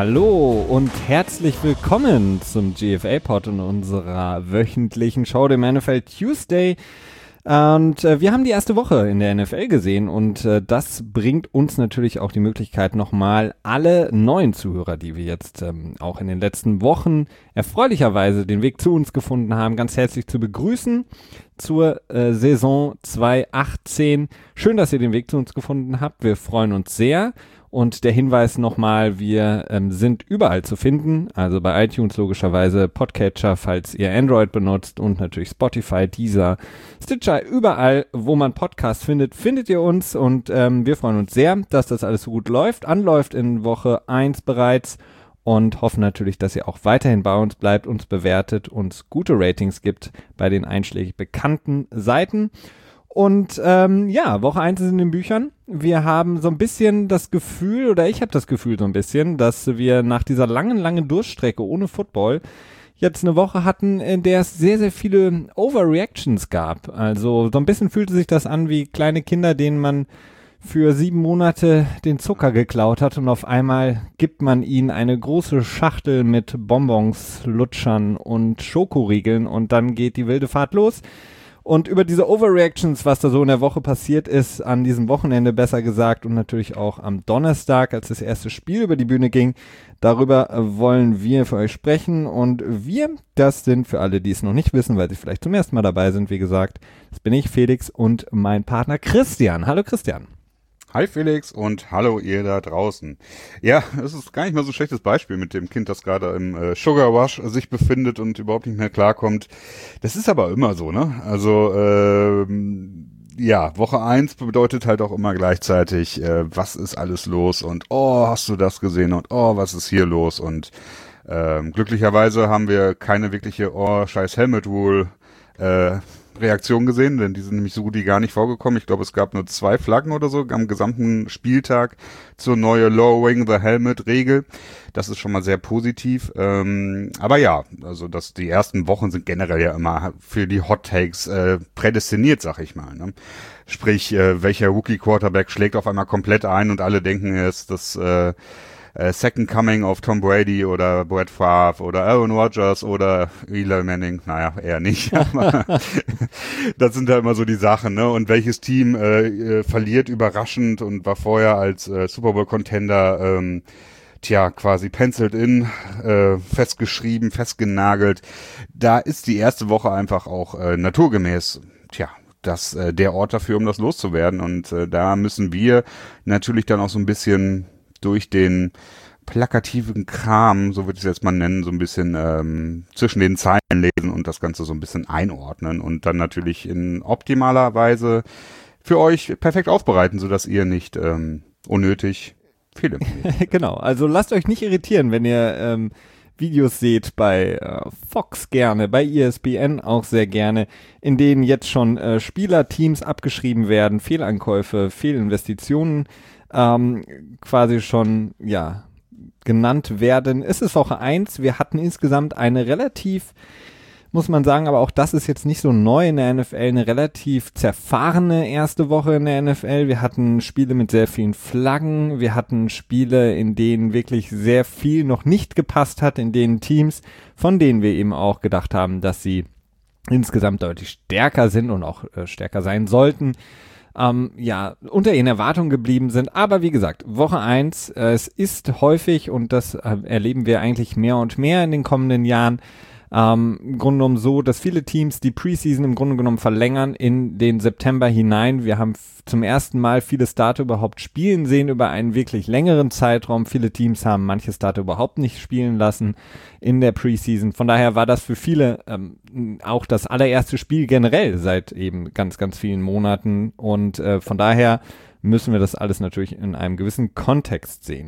Hallo und herzlich willkommen zum GFA-Pod und unserer wöchentlichen Show, dem NFL Tuesday. Und wir haben die erste Woche in der NFL gesehen und das bringt uns natürlich auch die Möglichkeit, nochmal alle neuen Zuhörer, die wir jetzt auch in den letzten Wochen erfreulicherweise den Weg zu uns gefunden haben, ganz herzlich zu begrüßen zur Saison 2018. Schön, dass ihr den Weg zu uns gefunden habt. Wir freuen uns sehr. Und der Hinweis nochmal, wir sind überall zu finden, also bei iTunes logischerweise, Podcatcher, falls ihr Android benutzt und natürlich Spotify, Deezer, Stitcher, überall, wo man Podcasts findet, findet ihr uns und wir freuen uns sehr, dass das alles so gut anläuft in Woche 1 bereits und hoffen natürlich, dass ihr auch weiterhin bei uns bleibt, uns bewertet, uns gute Ratings gibt bei den einschlägig bekannten Seiten. Und Woche 1 ist in den Büchern. Wir haben so ein bisschen das Gefühl, oder ich habe das Gefühl so ein bisschen, dass wir nach dieser langen Durststrecke ohne Football jetzt eine Woche hatten, in der es sehr, sehr viele Overreactions gab. Also so ein bisschen fühlte sich das an wie kleine Kinder, denen man für 7 Monate den Zucker geklaut hat und auf einmal gibt man ihnen eine große Schachtel mit Bonbons, Lutschern und Schokoriegeln und dann geht die wilde Fahrt los. Und über diese Overreactions, was da so in der Woche passiert ist, an diesem Wochenende besser gesagt und natürlich auch am Donnerstag, als das erste Spiel über die Bühne ging, darüber wollen wir für euch sprechen. Und wir, das sind für alle, die es noch nicht wissen, weil sie vielleicht zum ersten Mal dabei sind, wie gesagt, das bin ich, Felix, und mein Partner Christian. Hallo Christian. Hi Felix und hallo ihr da draußen. Ja, es ist gar nicht mal so ein schlechtes Beispiel mit dem Kind, das gerade im Sugar Rush sich befindet und überhaupt nicht mehr klarkommt. Das ist aber immer so, ne? Also Woche 1 bedeutet halt auch immer gleichzeitig, was ist alles los und oh, hast du das gesehen und oh, was ist hier los und glücklicherweise haben wir keine wirkliche oh, scheiß Helmet Rule Reaktion gesehen, denn die sind nämlich so gut wie gar nicht vorgekommen. Ich glaube, es gab nur 2 Flaggen oder so am gesamten Spieltag zur neue Lowering the Helmet Regel. Das ist schon mal sehr positiv. Aber ja, also die ersten Wochen sind generell ja immer für die Hot Takes prädestiniert, sag ich mal. Ne? Sprich, welcher Rookie Quarterback schlägt auf einmal komplett ein und alle denken, er ist das Second Coming of Tom Brady oder Brett Favre oder Aaron Rodgers oder Eli Manning, naja, eher nicht. Das sind ja immer so die Sachen, ne? Und welches Team verliert überraschend und war vorher als Super Bowl Contender quasi penciled in, festgeschrieben, festgenagelt. Da ist die erste Woche einfach auch naturgemäß, das der Ort dafür, um das loszuwerden. Und da müssen wir natürlich dann auch so ein bisschen durch den plakativen Kram, so würde ich es jetzt mal nennen, so ein bisschen zwischen den Zeilen lesen und das Ganze so ein bisschen einordnen und dann natürlich in optimaler Weise für euch perfekt aufbereiten, sodass ihr nicht unnötig Fehler macht. Genau, also lasst euch nicht irritieren, wenn ihr Videos seht bei Fox gerne, bei ESPN auch sehr gerne, in denen jetzt schon Spielerteams abgeschrieben werden, Fehlankäufe, Fehlinvestitionen quasi schon, genannt werden. Es ist Woche 1. Wir hatten insgesamt eine relativ, muss man sagen, aber auch das ist jetzt nicht so neu in der NFL, eine relativ zerfahrene erste Woche in der NFL. Wir hatten Spiele mit sehr vielen Flaggen. Wir hatten Spiele, in denen wirklich sehr viel noch nicht gepasst hat, in denen Teams, von denen wir eben auch gedacht haben, dass sie insgesamt deutlich stärker sind und auch stärker sein sollten, unter ihren Erwartungen geblieben sind. Aber wie gesagt, Woche 1, es ist häufig, und das erleben wir eigentlich mehr und mehr in den kommenden Jahren, im Grunde genommen so, dass viele Teams die Preseason im Grunde genommen verlängern in den September hinein. Wir haben zum ersten Mal viele Starter überhaupt spielen sehen über einen wirklich längeren Zeitraum. Viele Teams haben manche Starter überhaupt nicht spielen lassen in der Preseason. Von daher war das für viele auch das allererste Spiel generell seit eben ganz, ganz vielen Monaten. Und von daher müssen wir das alles natürlich in einem gewissen Kontext sehen.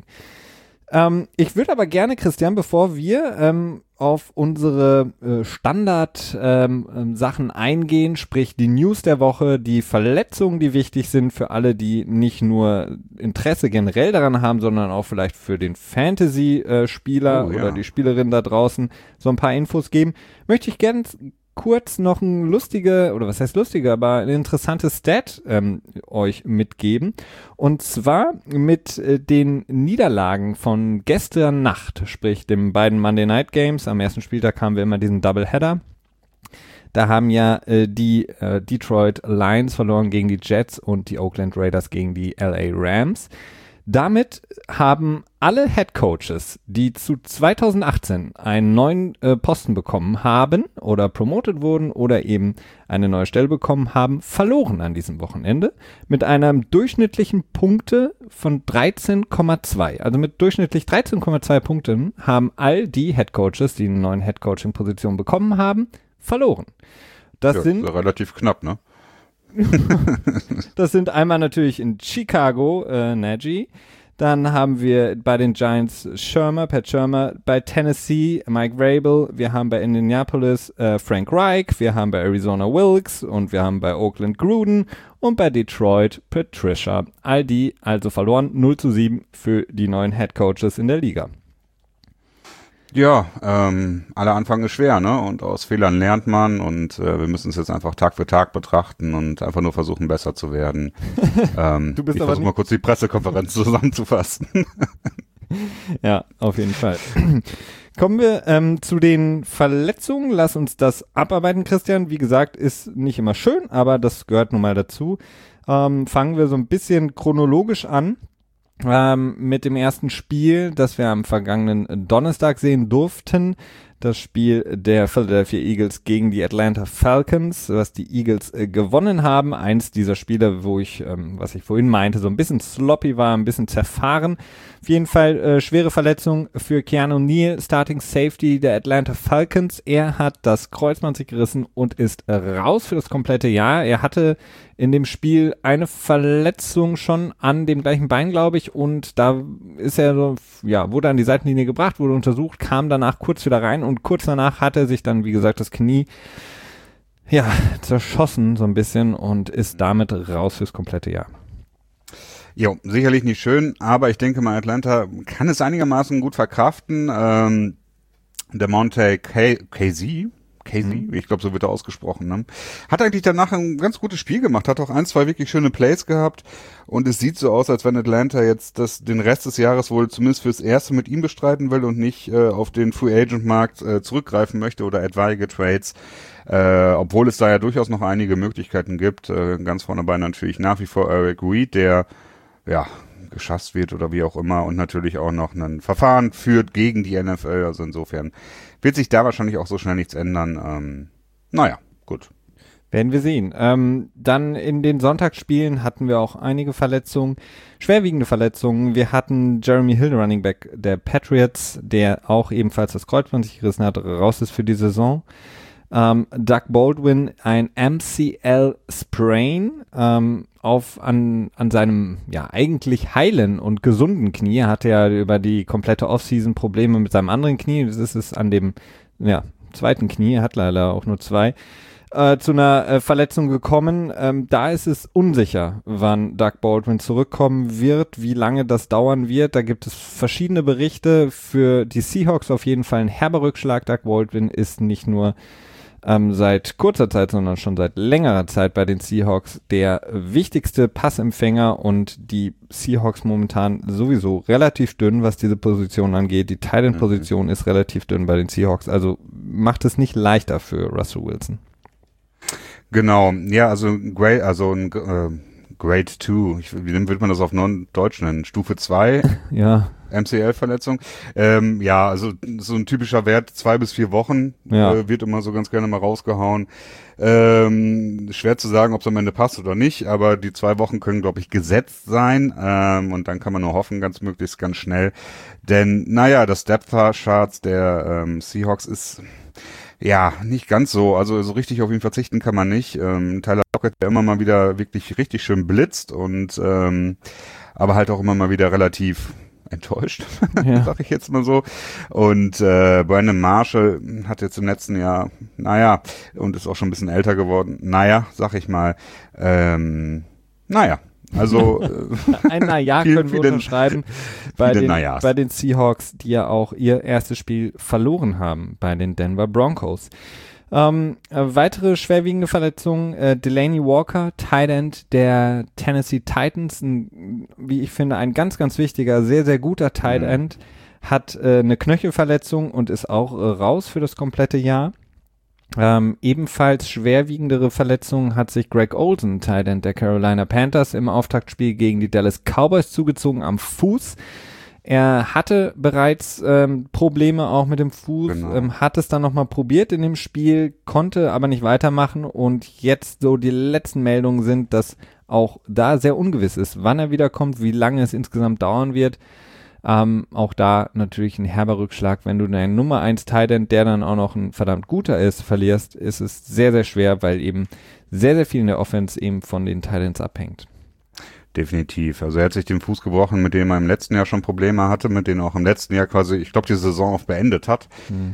Ich würde aber gerne, Christian, bevor wir auf unsere Standard-Sachen eingehen, sprich die News der Woche, die Verletzungen, die wichtig sind für alle, die nicht nur Interesse generell daran haben, sondern auch vielleicht für den Fantasy-Spieler oder die Spielerin da draußen so ein paar Infos geben, möchte ich gerne kurz noch ein oder was heißt lustige, aber ein interessantes Stat euch mitgeben. Und zwar mit den Niederlagen von gestern Nacht, sprich den beiden Monday Night Games. Am ersten Spieltag haben wir immer diesen Doubleheader. Da haben ja die Detroit Lions verloren gegen die Jets und die Oakland Raiders gegen die LA Rams. Damit haben alle Head Coaches, die zu 2018 einen neuen Posten bekommen haben oder promoted wurden oder eben eine neue Stelle bekommen haben, verloren an diesem Wochenende mit einem durchschnittlichen Punkte von 13,2. Also mit durchschnittlich 13,2 Punkten haben all die Head Coaches, die eine neue Head Coaching Position bekommen haben, verloren. Das sind relativ knapp, ne? Das sind einmal natürlich in Chicago Nagy, dann haben wir bei den Giants Pat Shurmur, bei Tennessee Mike Vrabel, wir haben bei Indianapolis Frank Reich, wir haben bei Arizona Wilkes und wir haben bei Oakland Gruden und bei Detroit Patricia. All die also verloren, 0-7 für die neuen Head Coaches in der Liga. Ja, aller Anfang ist schwer, ne? Und aus Fehlern lernt man und wir müssen es jetzt einfach Tag für Tag betrachten und einfach nur versuchen, besser zu werden. Du bist ich aber versuche mal kurz die Pressekonferenz zusammenzufassen. Ja, auf jeden Fall. Kommen wir zu den Verletzungen. Lass uns das abarbeiten, Christian. Wie gesagt, ist nicht immer schön, aber das gehört nun mal dazu. Fangen wir so ein bisschen chronologisch an. Mit dem ersten Spiel, das wir am vergangenen Donnerstag sehen durften. Das Spiel der Philadelphia Eagles gegen die Atlanta Falcons, was die Eagles gewonnen haben. Eins dieser Spiele, wo was ich vorhin meinte, so ein bisschen sloppy war, ein bisschen zerfahren. Auf jeden Fall schwere Verletzung für Keanu Neal, Starting Safety der Atlanta Falcons. Er hat das Kreuzband sich gerissen und ist raus für das komplette Jahr. Er hatte in dem Spiel eine Verletzung schon an dem gleichen Bein, glaube ich, und da ist er so, ja, wurde an die Seitenlinie gebracht, wurde untersucht, kam danach kurz wieder rein und kurz danach hat er sich dann, wie gesagt, das Knie, ja, zerschossen so ein bisschen und ist damit raus fürs komplette Jahr. Jo, sicherlich nicht schön, aber ich denke mal, Atlanta kann es einigermaßen gut verkraften. Der Monte Casey, ich glaube, so wird er ausgesprochen, ne? Hat eigentlich danach ein ganz gutes Spiel gemacht, hat auch 1, 2 wirklich schöne Plays gehabt und es sieht so aus, als wenn Atlanta jetzt den Rest des Jahres wohl zumindest fürs Erste mit ihm bestreiten will und nicht auf den Free Agent Markt zurückgreifen möchte oder etwaige Trades, obwohl es da ja durchaus noch einige Möglichkeiten gibt. Ganz vorne bei natürlich nach wie vor Eric Reid, der ja geschasst wird oder wie auch immer und natürlich auch noch ein Verfahren führt gegen die NFL, also insofern wird sich da wahrscheinlich auch so schnell nichts ändern. Naja, gut. Werden wir sehen. Dann in den Sonntagsspielen hatten wir auch einige Verletzungen, schwerwiegende Verletzungen. Wir hatten Jeremy Hill, Running Back der Patriots, der auch ebenfalls das Kreuzband sich gerissen hat, raus ist für die Saison. Doug Baldwin, ein MCL-Sprain an seinem ja eigentlich heilen und gesunden Knie. Er hatte ja über die komplette Offseason Probleme mit seinem anderen Knie. Das ist es an dem zweiten Knie, er hat leider auch nur 2, zu einer Verletzung gekommen. Da ist es unsicher, wann Doug Baldwin zurückkommen wird, wie lange das dauern wird. Da gibt es verschiedene Berichte. Für die Seahawks auf jeden Fall ein herber Rückschlag. Doug Baldwin ist nicht nur seit kurzer Zeit, sondern schon seit längerer Zeit bei den Seahawks der wichtigste Passempfänger und die Seahawks momentan sowieso relativ dünn, was diese Position angeht. Die Tight End Position ist relativ dünn bei den Seahawks, also macht es nicht leichter für Russell Wilson. Genau, ja, also ein Grade 2, wie würde man das auf Deutsch nennen? Stufe 2? Ja. MCL-Verletzung. Ja, also so ein typischer Wert, 2 bis 4 Wochen wird immer so ganz gerne mal rausgehauen. Schwer zu sagen, ob es am Ende passt oder nicht, aber die 2 Wochen können, glaube ich, gesetzt sein und dann kann man nur hoffen, ganz schnell. Denn, naja, das Depth-Charts der Seahawks ist ja nicht ganz so, also so richtig auf ihn verzichten kann man nicht. Tyler Lockett, der immer mal wieder wirklich richtig schön blitzt und aber halt auch immer mal wieder relativ enttäuscht, sag ich jetzt mal so. Und Brandon Marshall hat jetzt im letzten Jahr, und ist auch schon ein bisschen älter geworden, sag ich mal, also ein können wir unterschreiben bei den Seahawks, die ja auch ihr erstes Spiel verloren haben bei den Denver Broncos. Weitere schwerwiegende Verletzungen, Delaney Walker, Tight End der Tennessee Titans, wie ich finde, ein ganz, ganz wichtiger, sehr, sehr guter Tight End, hat eine Knöchelverletzung und ist auch raus für das komplette Jahr. Ebenfalls schwerwiegendere Verletzungen hat sich Greg Olsen, Tight End der Carolina Panthers, im Auftaktspiel gegen die Dallas Cowboys zugezogen am Fuß. Er hatte bereits Probleme auch mit dem Fuß, hat es dann nochmal probiert in dem Spiel, konnte aber nicht weitermachen und jetzt so die letzten Meldungen sind, dass auch da sehr ungewiss ist, wann er wiederkommt, wie lange es insgesamt dauern wird. Auch da natürlich ein herber Rückschlag, wenn du deinen Nummer 1 Tight End, der dann auch noch ein verdammt guter ist, verlierst, ist es sehr, sehr schwer, weil eben sehr, sehr viel in der Offense eben von den Tight Ends abhängt. Definitiv. Also er hat sich den Fuß gebrochen, mit dem er im letzten Jahr schon Probleme hatte, mit denen er auch im letzten Jahr quasi, ich glaube, die Saison auch beendet hat.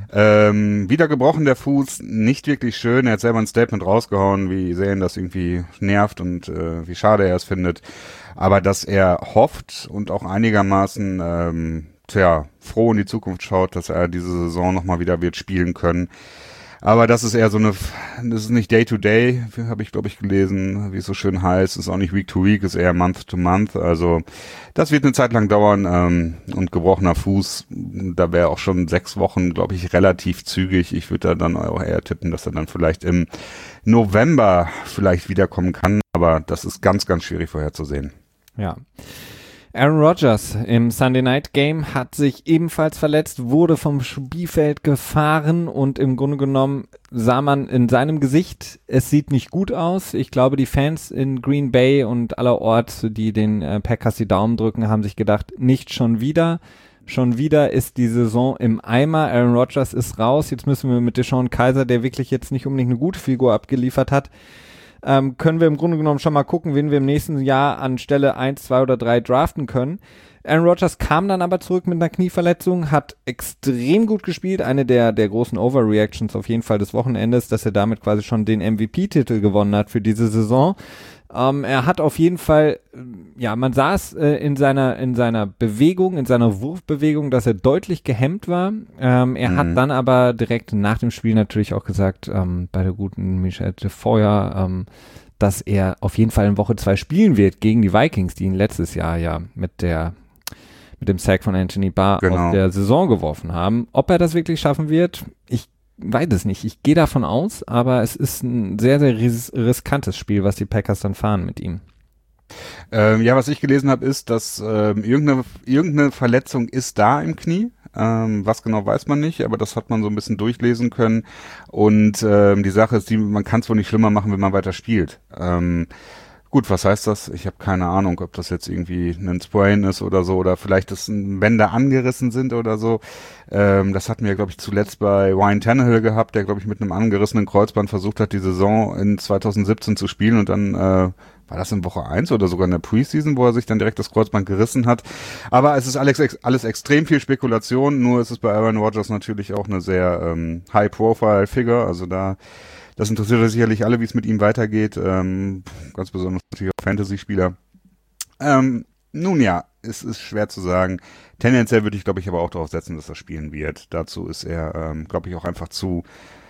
Wieder gebrochen der Fuß, nicht wirklich schön. Er hat selber ein Statement rausgehauen, wie sehr ihn das irgendwie nervt und wie schade er es findet. Aber dass er hofft und auch einigermaßen froh in die Zukunft schaut, dass er diese Saison nochmal wieder wird spielen können. Aber das ist eher das ist nicht Day-to-Day, habe ich, glaube ich, gelesen, wie es so schön heißt. Es ist auch nicht Week-to-Week, ist eher Month-to-Month. Also das wird eine Zeit lang dauern und gebrochener Fuß, da wäre auch schon 6 Wochen, glaube ich, relativ zügig. Ich würde da dann auch eher tippen, dass er dann vielleicht im November vielleicht wiederkommen kann. Aber das ist ganz, ganz schwierig vorherzusehen. Ja. Aaron Rodgers im Sunday Night Game hat sich ebenfalls verletzt, wurde vom Spielfeld gefahren und im Grunde genommen sah man in seinem Gesicht, es sieht nicht gut aus. Ich glaube, die Fans in Green Bay und allerorts, die den Packers die Daumen drücken, haben sich gedacht, nicht schon wieder. Schon wieder ist die Saison im Eimer. Aaron Rodgers ist raus. Jetzt müssen wir mit DeShone Kizer, der wirklich jetzt nicht unbedingt eine gute Figur abgeliefert hat, können wir im Grunde genommen schon mal gucken, wen wir im nächsten Jahr an Stelle 1, 2 oder 3 draften können. Aaron Rodgers kam dann aber zurück mit einer Knieverletzung, hat extrem gut gespielt, eine der großen Overreactions auf jeden Fall des Wochenendes, dass er damit quasi schon den MVP-Titel gewonnen hat für diese Saison. Er hat auf jeden Fall, man sah es in seiner Bewegung, in seiner Wurfbewegung, dass er deutlich gehemmt war. Er hat dann aber direkt nach dem Spiel natürlich auch gesagt, bei der guten Michel Tafoya, dass er auf jeden Fall in Woche 2 spielen wird gegen die Vikings, die ihn letztes Jahr ja mit dem Sack von Anthony Barr aus der Saison geworfen haben. Ob er das wirklich schaffen wird, ich weiß es nicht. Ich gehe davon aus, aber es ist ein sehr, sehr riskantes Spiel, was die Packers dann fahren mit ihm. Was ich gelesen habe, ist, dass irgendeine Verletzung ist da im Knie. Was genau weiß man nicht, aber das hat man so ein bisschen durchlesen können. Und die Sache ist, man kann es wohl nicht schlimmer machen, wenn man weiter spielt. Gut, was heißt das? Ich habe keine Ahnung, ob das jetzt irgendwie ein Sprain ist oder so, oder vielleicht, dass Bänder angerissen sind oder so. Das hatten wir, glaube ich, zuletzt bei Ryan Tannehill gehabt, der, glaube ich, mit einem angerissenen Kreuzband versucht hat, die Saison in 2017 zu spielen und dann war das in Woche 1 oder sogar in der Preseason, wo er sich dann direkt das Kreuzband gerissen hat. Aber es ist alles extrem viel Spekulation, nur ist es bei Aaron Rodgers natürlich auch eine sehr High-Profile-Figure, also das interessiert sicherlich alle, wie es mit ihm weitergeht, ganz besonders natürlich auch Fantasy-Spieler. Nun ja, es ist schwer zu sagen. Tendenziell würde ich, glaube ich, aber auch darauf setzen, dass er spielen wird. Dazu ist er, glaube ich, auch einfach zu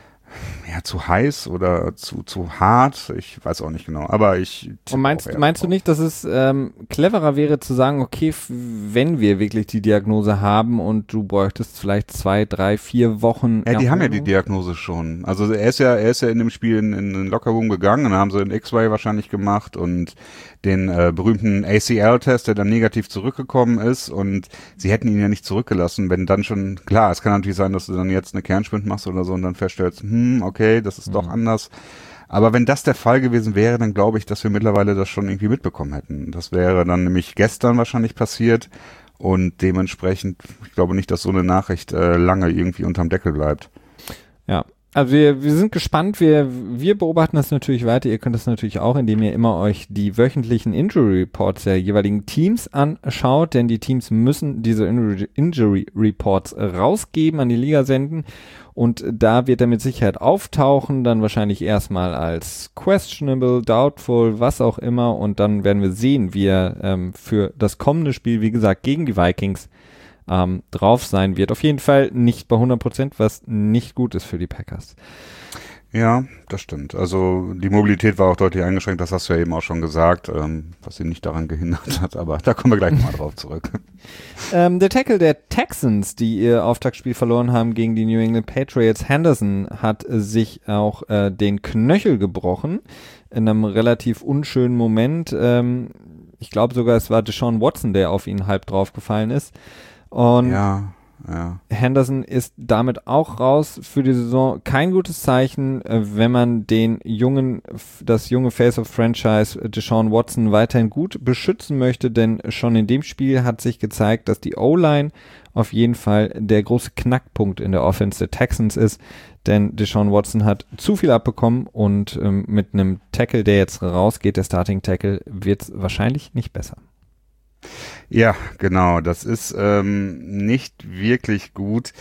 heiß oder zu hart. Ich weiß auch nicht genau, aber Und meinst du nicht, dass es cleverer wäre zu sagen, okay, wenn wir wirklich die Diagnose haben und du bräuchtest vielleicht 2, 3, 4 Wochen. Ja, die haben ja die Diagnose schon. Also er ist ja in dem Spiel in den Lockerroom gegangen und dann haben sie einen X-Ray wahrscheinlich gemacht und den berühmten ACL-Test, der dann negativ zurückgekommen ist, und sie hätten ihn ja nicht zurückgelassen, wenn dann schon, klar, es kann natürlich sein, dass du dann jetzt eine Kernspind machst oder so und dann feststellst, okay, das ist doch anders. Aber wenn das der Fall gewesen wäre, dann glaube ich, dass wir mittlerweile das schon irgendwie mitbekommen hätten. Das wäre dann nämlich gestern wahrscheinlich passiert und dementsprechend, ich glaube nicht, dass so eine Nachricht lange irgendwie unterm Deckel bleibt. Ja. Also wir sind gespannt, wir beobachten das natürlich weiter, ihr könnt das natürlich auch, indem ihr immer euch die wöchentlichen Injury Reports der jeweiligen Teams anschaut, denn die Teams müssen diese Injury Reports rausgeben, an die Liga senden, und da wird er mit Sicherheit auftauchen, dann wahrscheinlich erstmal als questionable, doubtful, was auch immer, und dann werden wir sehen, wie er für das kommende Spiel, wie gesagt, gegen die Vikings drauf sein wird. Auf jeden Fall nicht bei 100%, was nicht gut ist für die Packers. Ja, das stimmt. Also die Mobilität war auch deutlich eingeschränkt, das hast du ja eben auch schon gesagt, was ihn nicht daran gehindert hat, aber da kommen wir gleich mal drauf zurück. Der Tackle der Texans, die ihr Auftaktspiel verloren haben gegen die New England Patriots, Henderson, hat sich auch den Knöchel gebrochen in einem relativ unschönen Moment. Ich glaube sogar, es war Deshaun Watson, der auf ihn halb draufgefallen ist. Und Ja. Henderson ist damit auch raus für die Saison. Kein gutes Zeichen, wenn man das junge Face of Franchise Deshaun Watson weiterhin gut beschützen möchte, denn schon in dem Spiel hat sich gezeigt, dass die O-Line auf jeden Fall der große Knackpunkt in der Offense der Texans ist, denn Deshaun Watson hat zu viel abbekommen und mit einem Tackle, der jetzt rausgeht, der Starting Tackle, wird es wahrscheinlich nicht besser. Ja, genau, das ist nicht wirklich gut.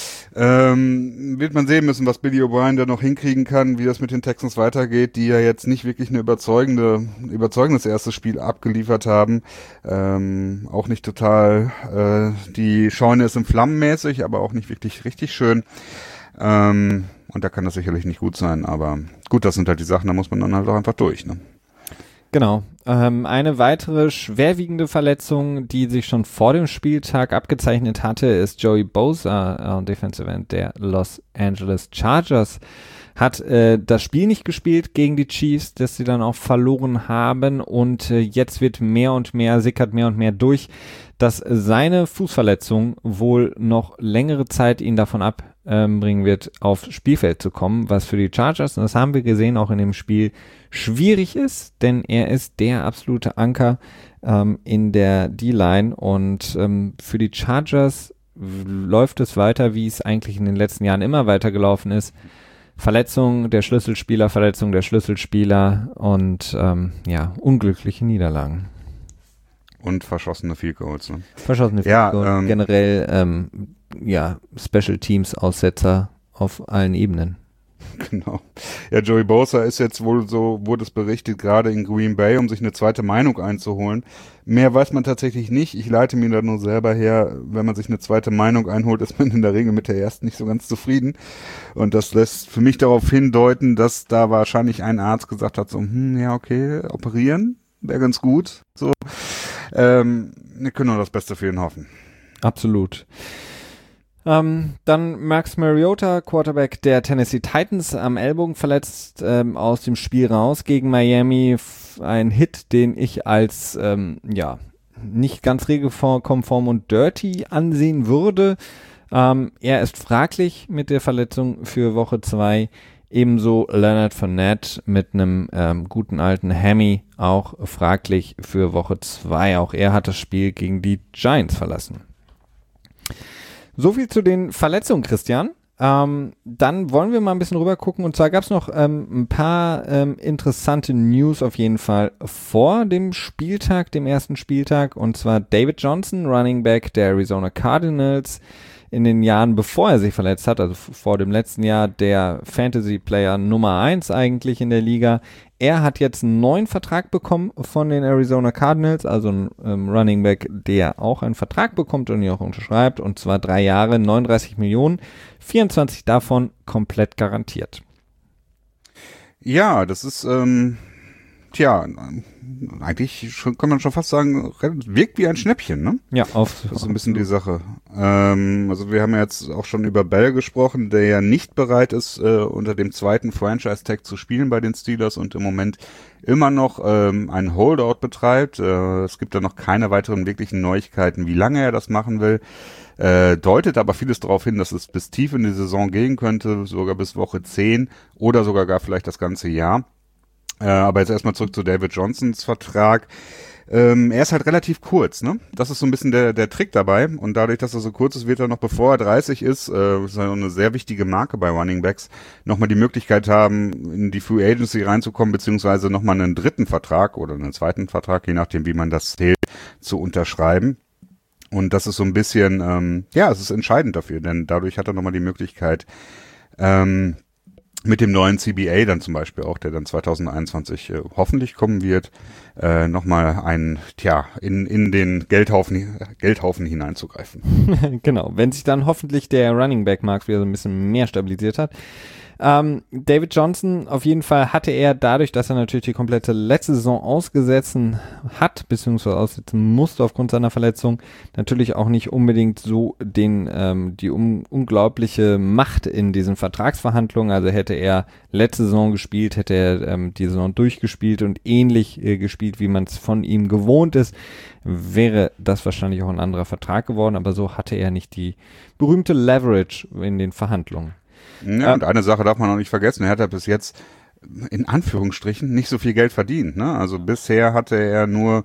Wird man sehen müssen, was Billy O'Brien da noch hinkriegen kann, wie das mit den Texans weitergeht, die ja jetzt nicht wirklich ein überzeugendes erstes Spiel abgeliefert haben. Auch nicht total, die Scheune ist in Flammen mäßig, aber auch nicht wirklich richtig schön. Und da kann das sicherlich nicht gut sein, aber gut, das sind halt die Sachen, da muss man dann halt auch einfach durch, ne? Genau. Eine weitere schwerwiegende Verletzung, die sich schon vor dem Spieltag abgezeichnet hatte, ist Joey Bosa, Defensive End der Los Angeles Chargers. Hat das Spiel nicht gespielt gegen die Chiefs, das sie dann auch verloren haben, und jetzt sickert mehr und mehr durch, dass seine Fußverletzung wohl noch längere Zeit ihn davon abbringen wird, aufs Spielfeld zu kommen, was für die Chargers, und das haben wir gesehen auch in dem Spiel, schwierig ist, denn er ist der absolute Anker in der D-Line, und für die Chargers läuft es weiter, wie es eigentlich in den letzten Jahren immer weitergelaufen ist. Verletzung der Schlüsselspieler und unglückliche Niederlagen. Und verschossene Field Goals, ne? Verschossene Field Goals, generell Special Teams Aussetzer auf allen Ebenen. Genau. Ja, Joey Bosa ist jetzt wohl, so wurde es berichtet, gerade in Green Bay, um sich eine zweite Meinung einzuholen. Mehr weiß man tatsächlich nicht. Ich leite mir da nur selber her, wenn man sich eine zweite Meinung einholt, ist man in der Regel mit der ersten nicht so ganz zufrieden. Und das lässt für mich darauf hindeuten, dass da wahrscheinlich ein Arzt gesagt hat, so, ja, okay, operieren, wäre ganz gut. So, wir können nur das Beste für ihn hoffen. Absolut. Dann Max Mariota, Quarterback der Tennessee Titans, am Ellbogen verletzt, aus dem Spiel raus gegen Miami. Ein Hit, den ich als nicht ganz regelkonform und dirty ansehen würde. Er ist fraglich mit der Verletzung für Woche 2. Ebenso Leonard Fournette mit einem guten alten Hammy, auch fraglich für Woche 2. Auch er hat das Spiel gegen die Giants verlassen. So viel zu den Verletzungen, Christian. Dann wollen wir mal ein bisschen rüber gucken. Und zwar gab es noch ein paar interessante News auf jeden Fall vor dem Spieltag, dem ersten Spieltag. Und zwar David Johnson, Running Back der Arizona Cardinals, in den Jahren, bevor er sich verletzt hat, also vor dem letzten Jahr, der Fantasy-Player Nummer 1 eigentlich in der Liga. Er hat jetzt einen neuen Vertrag bekommen von den Arizona Cardinals, also ein Running Back, der auch einen Vertrag bekommt und ihn auch unterschreibt, und zwar 3 Jahre, 39 Millionen, 24 davon komplett garantiert. Ja, das ist, eigentlich kann man schon fast sagen, wirkt wie ein Schnäppchen, ne? Ja, das ist ein bisschen die Sache. Also wir haben ja jetzt auch schon über Bell gesprochen, der ja nicht bereit ist, unter dem zweiten Franchise-Tag zu spielen bei den Steelers und im Moment immer noch einen Holdout betreibt. Es gibt da noch keine weiteren wirklichen Neuigkeiten, wie lange er das machen will. Deutet aber vieles darauf hin, dass es bis tief in die Saison gehen könnte, sogar bis Woche 10 oder sogar gar vielleicht das ganze Jahr. Aber jetzt erstmal zurück zu David Johnsons Vertrag. Er ist halt relativ kurz, ne? Das ist so ein bisschen der Trick dabei. Und dadurch, dass er so kurz ist, wird er noch, bevor er 30 ist eine sehr wichtige Marke bei Running Backs, nochmal die Möglichkeit haben, in die Free Agency reinzukommen, beziehungsweise nochmal einen dritten Vertrag oder einen zweiten Vertrag, je nachdem, wie man das zählt, zu unterschreiben. Und das ist so ein bisschen, es ist entscheidend dafür, denn dadurch hat er nochmal die Möglichkeit, mit dem neuen CBA dann zum Beispiel auch, der dann 2021 hoffentlich kommen wird, nochmal in den Geldhaufen hineinzugreifen. Genau, wenn sich dann hoffentlich der Running Back Markt wieder so ein bisschen mehr stabilisiert hat. David Johnson, auf jeden Fall hatte er dadurch, dass er natürlich die komplette letzte Saison ausgesetzt hat, beziehungsweise aussetzen musste aufgrund seiner Verletzung, natürlich auch nicht unbedingt so die unglaubliche Macht in diesen Vertragsverhandlungen. Also hätte er letzte Saison gespielt, hätte er die Saison durchgespielt und ähnlich gespielt, wie man es von ihm gewohnt ist, wäre das wahrscheinlich auch ein anderer Vertrag geworden, aber so hatte er nicht die berühmte Leverage in den Verhandlungen. Ja, und eine Sache darf man noch nicht vergessen, er hat ja bis jetzt in Anführungsstrichen nicht so viel Geld verdient, ne? Also bisher hatte er nur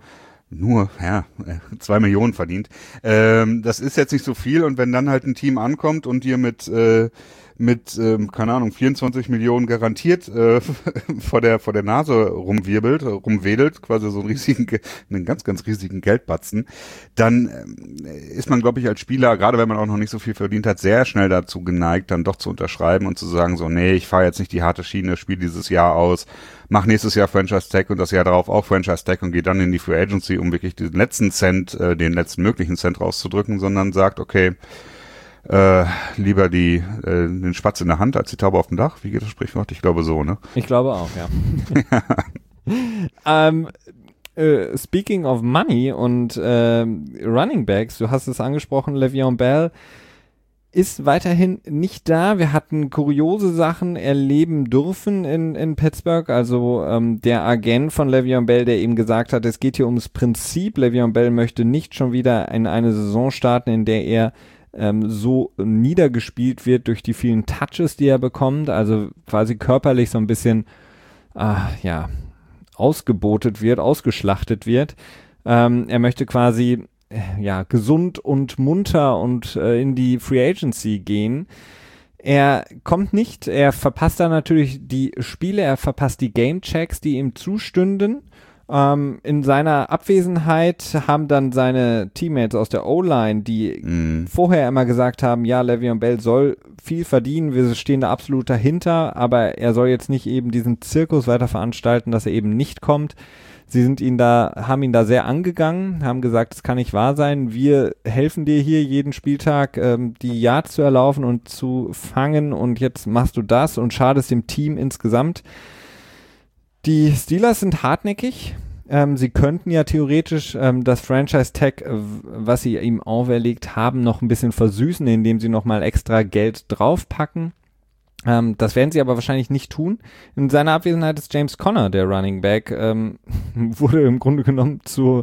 2 Millionen verdient. Das ist jetzt nicht so viel, und wenn dann halt ein Team ankommt und dir mit keine Ahnung, 24 Millionen garantiert vor der Nase rumwedelt, quasi so einen ganz, ganz riesigen Geldbatzen, dann ist man, glaube ich, als Spieler, gerade wenn man auch noch nicht so viel verdient hat, sehr schnell dazu geneigt, dann doch zu unterschreiben und zu sagen, so, nee, ich fahre jetzt nicht die harte Schiene, spiele dieses Jahr aus, mach nächstes Jahr Franchise Tag und das Jahr darauf auch Franchise Tag und gehe dann in die Free Agency, um wirklich den letzten möglichen Cent rauszudrücken, sondern sagt, okay, lieber den Spatz in der Hand als die Taube auf dem Dach. Wie geht das Sprichwort? Ich glaube so, ne? Ich glaube auch, ja. Speaking of Money und Running Backs, du hast es angesprochen, Le'Veon Bell ist weiterhin nicht da. Wir hatten kuriose Sachen erleben dürfen in Pittsburgh. Also der Agent von Le'Veon Bell, der ihm gesagt hat, es geht hier ums Prinzip. Le'Veon Bell möchte nicht schon wieder in eine Saison starten, in der er so niedergespielt wird durch die vielen Touches, die er bekommt, also quasi körperlich so ein bisschen ausgebotet wird, ausgeschlachtet wird. Er möchte quasi gesund und munter und in die Free Agency gehen. Er kommt nicht, er verpasst dann natürlich die Spiele, er verpasst die Game-Checks, die ihm zustünden. In seiner Abwesenheit haben dann seine Teammates aus der O-Line, die vorher immer gesagt haben, ja, Le'Veon Bell soll viel verdienen, wir stehen da absolut dahinter, aber er soll jetzt nicht eben diesen Zirkus weiter veranstalten, dass er eben nicht kommt. Sie haben ihn da sehr angegangen, haben gesagt, das kann nicht wahr sein, wir helfen dir hier jeden Spieltag die Yards zu erlaufen und zu fangen, und jetzt machst du das und schadest dem Team insgesamt. Die Steelers sind hartnäckig. Sie könnten ja theoretisch das Franchise-Tag, was sie ihm auferlegt haben, noch ein bisschen versüßen, indem sie nochmal extra Geld draufpacken. Das werden sie aber wahrscheinlich nicht tun. In seiner Abwesenheit ist James Conner, der Running Back, wurde im Grunde genommen zur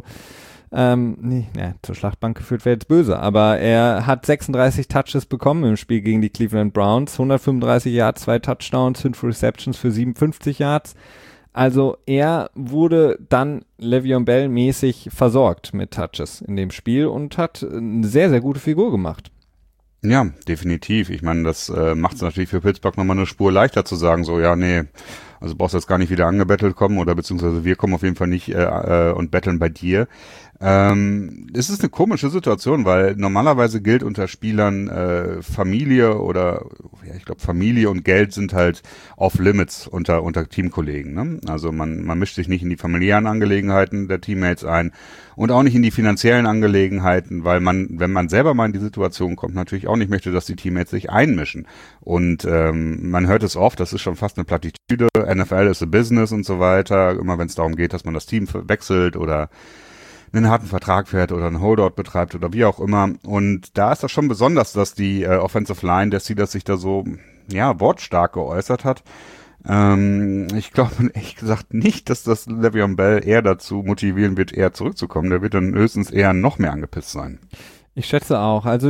Schlachtbank geführt, wäre jetzt böse, aber er hat 36 Touches bekommen im Spiel gegen die Cleveland Browns, 135 Yards, 2 Touchdowns, 5 Receptions für 57 Yards. Also er wurde dann Le'Veon Bell mäßig versorgt mit Touches in dem Spiel und hat eine sehr, sehr gute Figur gemacht. Ja, definitiv. Ich meine, das macht es natürlich für Pittsburgh nochmal eine Spur leichter zu sagen, so, ja, nee, also brauchst du jetzt gar nicht wieder angebettelt kommen, oder beziehungsweise wir kommen auf jeden Fall nicht und betteln bei dir. Es ist eine komische Situation, weil normalerweise gilt unter Spielern Familie oder, ja, ich glaube, Familie und Geld sind halt off-limits unter Teamkollegen, ne? Also man mischt sich nicht in die familiären Angelegenheiten der Teammates ein und auch nicht in die finanziellen Angelegenheiten, weil man, wenn man selber mal in die Situation kommt, natürlich auch nicht möchte, dass die Teammates sich einmischen. Und man hört es oft, das ist schon fast eine Plattitüde, NFL is a business und so weiter, immer wenn es darum geht, dass man das Team wechselt oder einen harten Vertrag fährt oder einen Holdout betreibt oder wie auch immer. Und da ist das schon besonders, dass die Offensive Line der Steelers sich da so, ja, wortstark geäußert hat. Ich glaube ehrlich gesagt nicht, dass das Le'Veon Bell eher dazu motivieren wird, eher zurückzukommen. Der wird dann höchstens eher noch mehr angepisst sein. Ich schätze auch. Also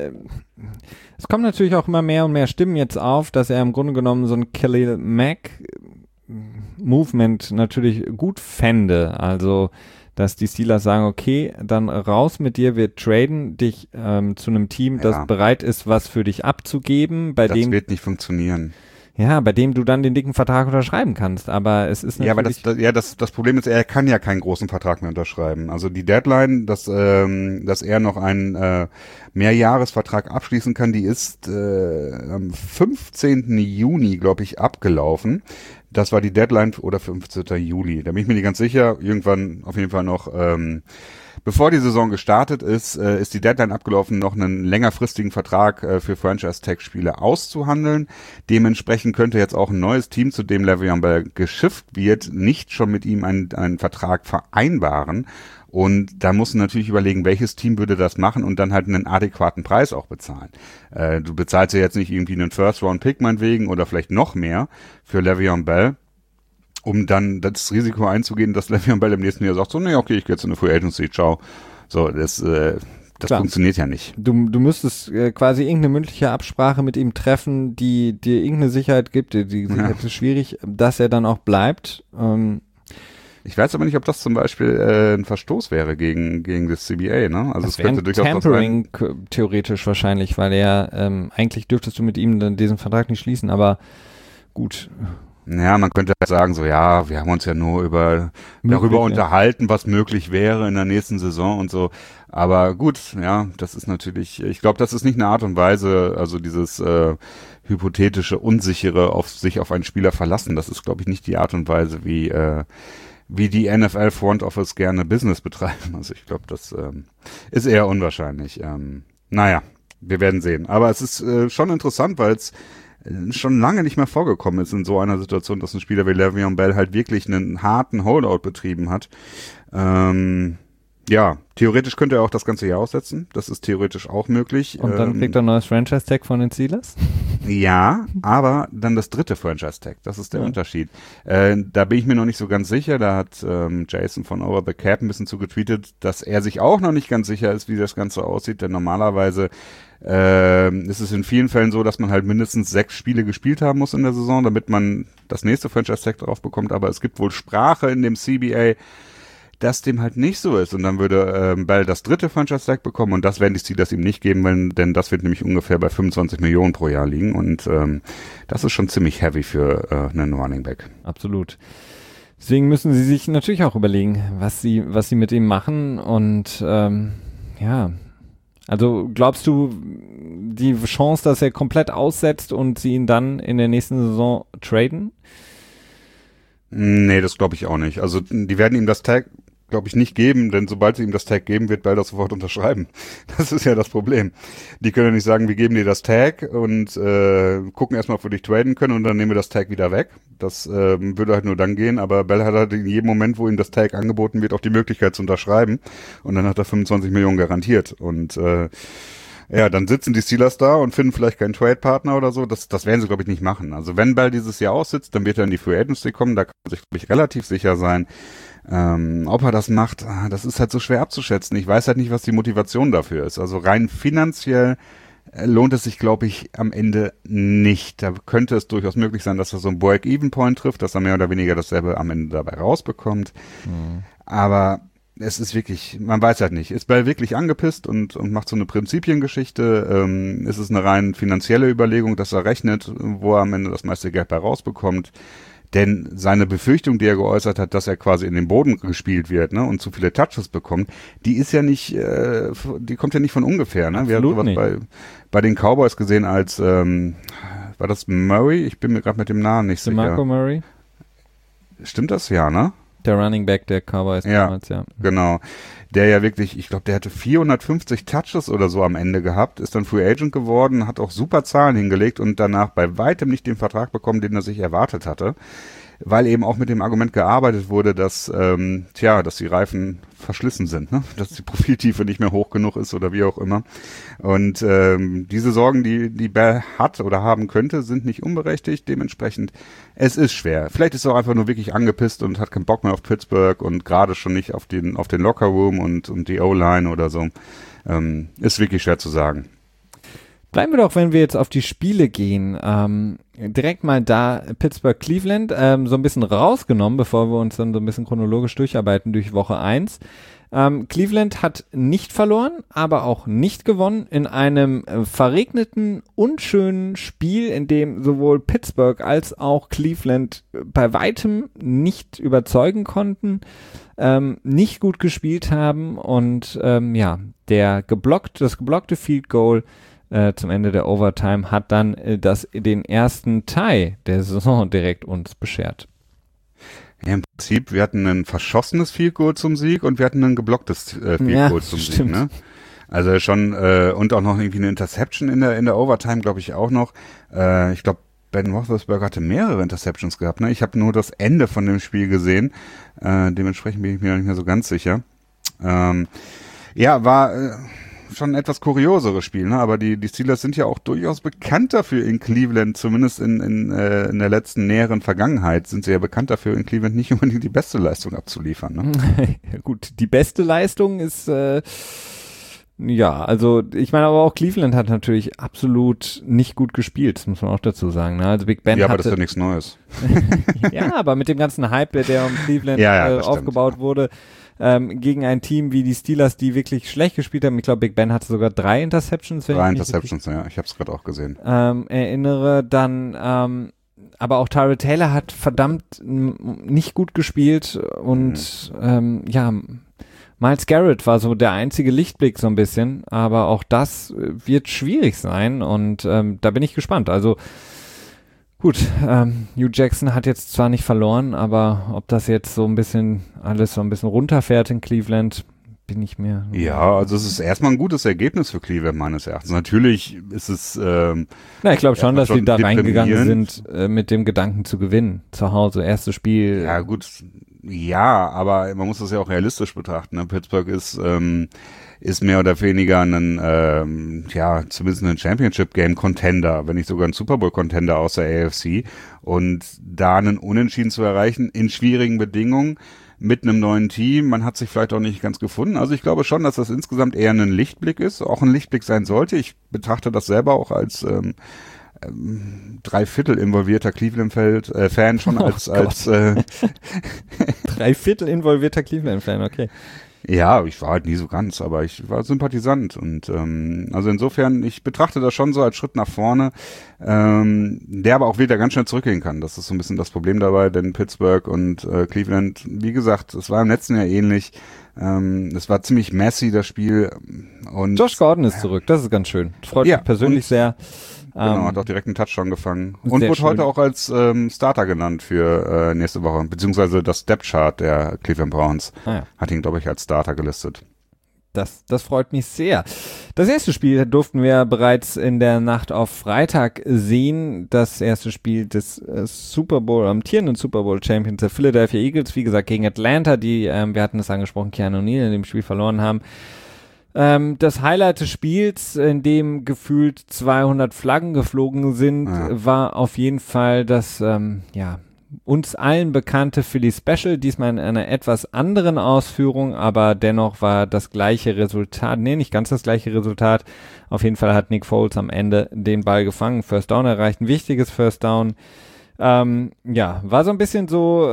es kommen natürlich auch immer mehr und mehr Stimmen jetzt auf, dass er im Grunde genommen so ein Khalil Mack Movement natürlich gut fände. Also dass die Steelers sagen, okay, dann raus mit dir, wir traden dich zu einem Team, das bereit ist, was für dich abzugeben. Das wird nicht funktionieren. Ja, bei dem du dann den dicken Vertrag unterschreiben kannst, aber es ist natürlich... Ja, aber das Problem ist, er kann ja keinen großen Vertrag mehr unterschreiben. Also die Deadline, dass er noch einen Mehrjahresvertrag abschließen kann, die ist am 15. Juni, glaube ich, abgelaufen. Das war die Deadline oder 15. Juli. Da bin ich mir nicht ganz sicher. Irgendwann auf jeden Fall noch, bevor die Saison gestartet ist die Deadline abgelaufen, noch einen längerfristigen Vertrag für Franchise-Tag-Spiele auszuhandeln. Dementsprechend könnte jetzt auch ein neues Team, zu dem Le'Veon Bell geschifft wird, nicht schon mit ihm einen Vertrag vereinbaren. Und da musst du natürlich überlegen, welches Team würde das machen und dann halt einen adäquaten Preis auch bezahlen. Du bezahlst ja jetzt nicht irgendwie einen First-Round-Pick meinetwegen oder vielleicht noch mehr für Le'Veon Bell, um dann das Risiko einzugehen, dass Le'Veon Bell im nächsten Jahr sagt, so, nee, okay, ich gehe jetzt in eine Free Agency, ciao. So, das funktioniert ja nicht. Du müsstest quasi irgendeine mündliche Absprache mit ihm treffen, die dir irgendeine Sicherheit gibt. Die Sicherheit ist schwierig, dass er dann auch bleibt. Ich weiß aber nicht, ob das zum Beispiel ein Verstoß wäre gegen das CBA, ne? Also es könnte durchaus Tampering theoretisch wahrscheinlich, weil er eigentlich dürftest du mit ihm dann diesen Vertrag nicht schließen, aber gut. Ja, man könnte sagen, so, ja, wir haben uns ja nur darüber unterhalten, was möglich wäre in der nächsten Saison und so. Aber gut, ja, das ist natürlich, ich glaube, das ist nicht eine Art und Weise, also dieses hypothetische, unsichere sich auf einen Spieler verlassen, das ist, glaube ich, nicht die Art und Weise, wie die NFL Front Office gerne Business betreiben. Also ich glaube, das ist eher unwahrscheinlich. Naja, wir werden sehen. Aber es ist schon interessant, weil es schon lange nicht mehr vorgekommen ist in so einer Situation, dass ein Spieler wie Le'Veon Bell halt wirklich einen harten Holdout betrieben hat. Ja, theoretisch könnte er auch das ganze Jahr aussetzen. Das ist theoretisch auch möglich. Und dann kriegt er ein neues Franchise-Tag von den Steelers? Ja, aber dann das dritte Franchise-Tag. Das ist der Unterschied. Da bin ich mir noch nicht so ganz sicher. Da hat Jason von Over the Cap ein bisschen zugetweetet, dass er sich auch noch nicht ganz sicher ist, wie das Ganze aussieht. Denn normalerweise ist es in vielen Fällen so, dass man halt mindestens 6 Spiele gespielt haben muss in der Saison, damit man das nächste Franchise-Tag drauf bekommt. Aber es gibt wohl Sprache in dem CBA, dass dem halt nicht so ist. Und dann würde Bell das dritte Franchise-Tag bekommen und das werden die Steelers ihm nicht geben, denn das wird nämlich ungefähr bei 25 Millionen pro Jahr liegen und das ist schon ziemlich heavy für einen Running Back. Absolut. Deswegen müssen sie sich natürlich auch überlegen, was sie mit ihm machen und ja, also glaubst du, die Chance, dass er komplett aussetzt und sie ihn dann in der nächsten Saison traden? Nee, das glaube ich auch nicht. Also die werden ihm das Tag, glaube ich, nicht geben, denn sobald sie ihm das Tag geben, wird Bell das sofort unterschreiben. Das ist ja das Problem. Die können ja nicht sagen, wir geben dir das Tag und gucken erstmal, ob wir dich traden können und dann nehmen wir das Tag wieder weg. Das würde halt nur dann gehen, aber Bell hat halt in jedem Moment, wo ihm das Tag angeboten wird, auch die Möglichkeit zu unterschreiben und dann hat er 25 Millionen garantiert und ja, dann sitzen die Steelers da und finden vielleicht keinen Trade-Partner oder so. Das werden sie, glaube ich, nicht machen. Also wenn Bell dieses Jahr aussitzt, dann wird er in die Free Agency kommen. Da kann man sich, glaube ich, relativ sicher sein. Ob er das macht, das ist halt so schwer abzuschätzen. Ich weiß halt nicht, was die Motivation dafür ist. Also rein finanziell lohnt es sich, glaube ich, am Ende nicht. Da könnte es durchaus möglich sein, dass er so einen Break-Even-Point trifft, dass er mehr oder weniger dasselbe am Ende dabei rausbekommt. Aber es ist wirklich, man weiß halt nicht. Ist Bell wirklich angepisst und macht so eine Prinzipiengeschichte? Ist es eine rein finanzielle Überlegung, dass er rechnet, wo er am Ende das meiste Geld bei rausbekommt? Denn seine Befürchtung, die er geäußert hat, dass er quasi in den Boden gespielt wird, ne, und zu viele Touches bekommt, die ist ja nicht, die kommt ja nicht von ungefähr, ne? Wir haben sowas bei den Cowboys gesehen als, war das Murray? Ich bin mir gerade mit dem Namen nicht sicher. Marco Murray? Stimmt das? Ja, ne? Der Running Back der Cowboys damals, ja. Genau. Der ja wirklich, ich glaube, der hatte 450 Touches oder so am Ende gehabt, ist dann Free Agent geworden, hat auch super Zahlen hingelegt und danach bei weitem nicht den Vertrag bekommen, den er sich erwartet hatte, weil eben auch mit dem Argument gearbeitet wurde, dass dass die Reifen verschlissen sind, ne? Dass die Profiltiefe nicht mehr hoch genug ist oder wie auch immer. Und diese Sorgen, die Bell hat oder haben könnte, sind nicht unberechtigt. Dementsprechend, es ist schwer. Vielleicht ist er auch einfach nur wirklich angepisst und hat keinen Bock mehr auf Pittsburgh und gerade schon nicht auf den Lockerroom und die O-Line oder so. Ist wirklich schwer zu sagen. Bleiben wir doch, wenn wir jetzt auf die Spiele gehen, direkt mal da Pittsburgh-Cleveland, so ein bisschen rausgenommen, bevor wir uns dann so ein bisschen chronologisch durcharbeiten durch Woche 1. Cleveland hat nicht verloren, aber auch nicht gewonnen in einem verregneten, unschönen Spiel, in dem sowohl Pittsburgh als auch Cleveland bei weitem nicht überzeugen konnten, nicht gut gespielt haben und das geblockte Field Goal zum Ende der Overtime, hat dann den ersten Tie der Saison direkt uns beschert. Ja, im Prinzip, wir hatten ein verschossenes Field Goal zum Sieg und wir hatten ein geblocktes Field Goal zum Sieg, ne? Also schon, und auch noch irgendwie eine Interception in der Overtime, glaube ich, auch noch. Ich glaube, Ben Roethlisberger hatte mehrere Interceptions gehabt, ne? Ich habe nur das Ende von dem Spiel gesehen. Dementsprechend bin ich mir noch nicht mehr so ganz sicher. War schon ein etwas kurioseres Spiel, ne? Aber die Steelers sind ja auch durchaus bekannt dafür in Cleveland, zumindest in der letzten näheren Vergangenheit sind sie ja bekannt dafür, in Cleveland nicht unbedingt die beste Leistung abzuliefern, ne? Ja, gut, die beste Leistung ist ja, also ich meine, aber auch Cleveland hat natürlich absolut nicht gut gespielt, das muss man auch dazu sagen. Ne? Also Big Ben aber das ist ja nichts Neues. Ja, aber mit dem ganzen Hype, der um Cleveland aufgebaut wurde, gegen ein Team wie die Steelers, die wirklich schlecht gespielt haben. Ich glaube, Big Ben hatte sogar 3 Interceptions. 3 Interceptions, ja, ich habe es gerade auch gesehen. Erinnere dann, aber auch Tyrell Taylor hat verdammt nicht gut gespielt und Myles Garrett war so der einzige Lichtblick so ein bisschen, aber auch das wird schwierig sein und da bin ich gespannt. Also gut, Hugh Jackson hat jetzt zwar nicht verloren, aber ob das jetzt so ein bisschen alles so ein bisschen runterfährt in Cleveland, bin ich mir... Ja, also es ist erstmal ein gutes Ergebnis für Cleveland meines Erachtens. Natürlich ist es... ich glaube schon, dass sie da reingegangen sind, mit dem Gedanken zu gewinnen. Zu Hause, erstes Spiel. Ja gut, ja, aber man muss das ja auch realistisch betrachten. Ne? Pittsburgh ist mehr oder weniger zumindest ein Championship-Game-Contender, wenn nicht sogar ein Super Bowl-Contender aus der AFC. Und da einen Unentschieden zu erreichen in schwierigen Bedingungen mit einem neuen Team, man hat sich vielleicht auch nicht ganz gefunden. Also ich glaube schon, dass das insgesamt eher ein Lichtblick ist, auch ein Lichtblick sein sollte. Ich betrachte das selber auch als Dreiviertel involvierter Cleveland-Fan schon als Dreiviertel involvierter Cleveland-Fan, okay. Ja, ich war halt nie so ganz, aber ich war Sympathisant und also insofern, ich betrachte das schon so als Schritt nach vorne, der aber auch wieder ganz schnell zurückgehen kann. Das ist so ein bisschen das Problem dabei, denn Pittsburgh und Cleveland, wie gesagt, es war im letzten Jahr ähnlich. Es war ziemlich messy, das Spiel. Und Josh Gordon ist zurück, das ist ganz schön. Freut mich persönlich sehr. Genau, hat auch direkt einen Touchdown gefangen. Und wurde heute auch als Starter genannt für nächste Woche, beziehungsweise das Depth-Chart der Cleveland Browns hat ihn, glaube ich, als Starter gelistet. Das freut mich sehr. Das erste Spiel durften wir bereits in der Nacht auf Freitag sehen. Das erste Spiel des amtierenden Super Bowl Champions der Philadelphia Eagles, wie gesagt, gegen Atlanta, die, wir hatten es angesprochen, Keanu Neal in dem Spiel verloren haben. Das Highlight des Spiels, in dem gefühlt 200 Flaggen geflogen sind, war auf jeden Fall das, uns allen bekannte Philly Special, diesmal in einer etwas anderen Ausführung, aber dennoch war das gleiche Resultat, nicht ganz das gleiche Resultat. Auf jeden Fall hat Nick Foles am Ende den Ball gefangen, First Down erreicht, ein wichtiges First Down. War so ein bisschen so,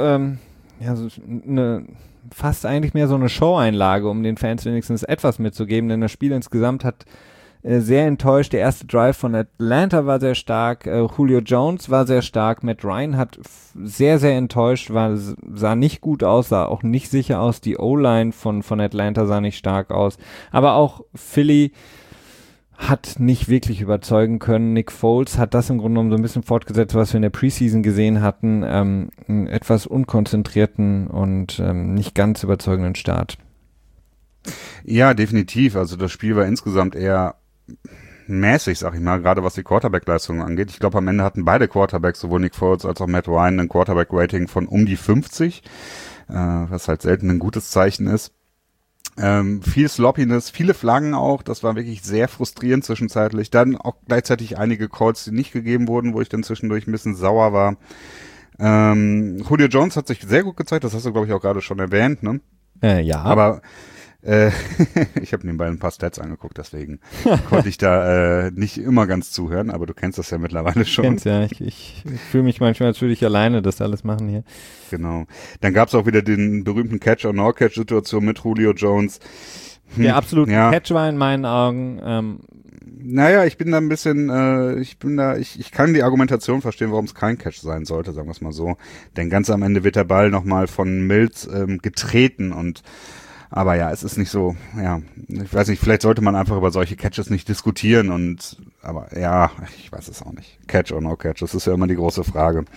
fast eigentlich mehr so eine Show-Einlage, um den Fans wenigstens etwas mitzugeben, denn das Spiel insgesamt hat sehr enttäuscht. Der erste Drive von Atlanta war sehr stark, Julio Jones war sehr stark, Matt Ryan hat sehr, sehr enttäuscht, sah nicht gut aus, sah auch nicht sicher aus, die O-Line von Atlanta sah nicht stark aus, aber auch Philly hat nicht wirklich überzeugen können. Nick Foles hat das im Grunde genommen so ein bisschen fortgesetzt, was wir in der Preseason gesehen hatten, einen etwas unkonzentrierten und nicht ganz überzeugenden Start. Ja, definitiv. Also das Spiel war insgesamt eher mäßig, sag ich mal, gerade was die Quarterback-Leistungen angeht. Ich glaube, am Ende hatten beide Quarterbacks, sowohl Nick Foles als auch Matt Ryan, ein Quarterback-Rating von um die 50, was halt selten ein gutes Zeichen ist. Viel Sloppiness, viele Flaggen auch, das war wirklich sehr frustrierend zwischenzeitlich. Dann auch gleichzeitig einige Calls, die nicht gegeben wurden, wo ich dann zwischendurch ein bisschen sauer war. Julio Jones hat sich sehr gut gezeigt, das hast du, glaube ich, auch gerade schon erwähnt, ne? Ja. Aber ich habe nebenbei ein paar Stats angeguckt, deswegen konnte ich da nicht immer ganz zuhören, aber du kennst das ja mittlerweile schon. Ich fühle mich manchmal, als würde ich alleine das alles machen hier. Genau. Dann gab es auch wieder den berühmten Catch-or-No-Catch-Situation mit Julio Jones. Der absolute Catch war in meinen Augen. Ich bin da ein bisschen, ich kann die Argumentation verstehen, warum es kein Catch sein sollte, sagen wir es mal so. Denn ganz am Ende wird der Ball nochmal von Mills getreten und Aber ja, es ist nicht so, ja, ich weiß nicht, vielleicht sollte man einfach über solche Catches nicht diskutieren aber ja, ich weiß es auch nicht. Catch or no catch, das ist ja immer die große Frage.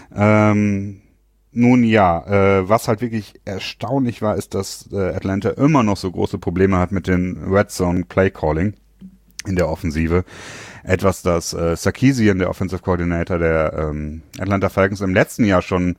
Nun ja, was halt wirklich erstaunlich war, ist, dass Atlanta immer noch so große Probleme hat mit den Red Zone Play Calling in der Offensive. Etwas, das Sarkisian, der Offensive Coordinator der Atlanta Falcons im letzten Jahr schon,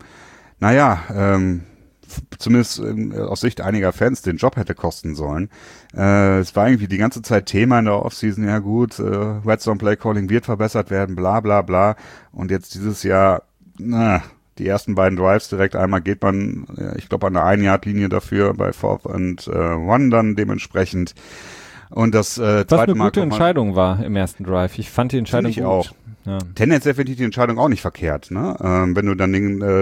zumindest aus Sicht einiger Fans den Job hätte kosten sollen. Es war irgendwie die ganze Zeit Thema in der Offseason, ja gut, Red Zone Play Calling wird verbessert werden, bla bla bla. Und jetzt dieses Jahr, die ersten beiden Drives direkt, einmal geht man, ich glaube, an der 1-Yard-Linie dafür bei 4th and 1 dann dementsprechend. Und das zweite Mal... Was eine gute Entscheidung war im ersten Drive. Ich fand die Entscheidung gut. Auch. Ja. Tendenziell finde ich die Entscheidung auch nicht verkehrt, ne? Wenn du dann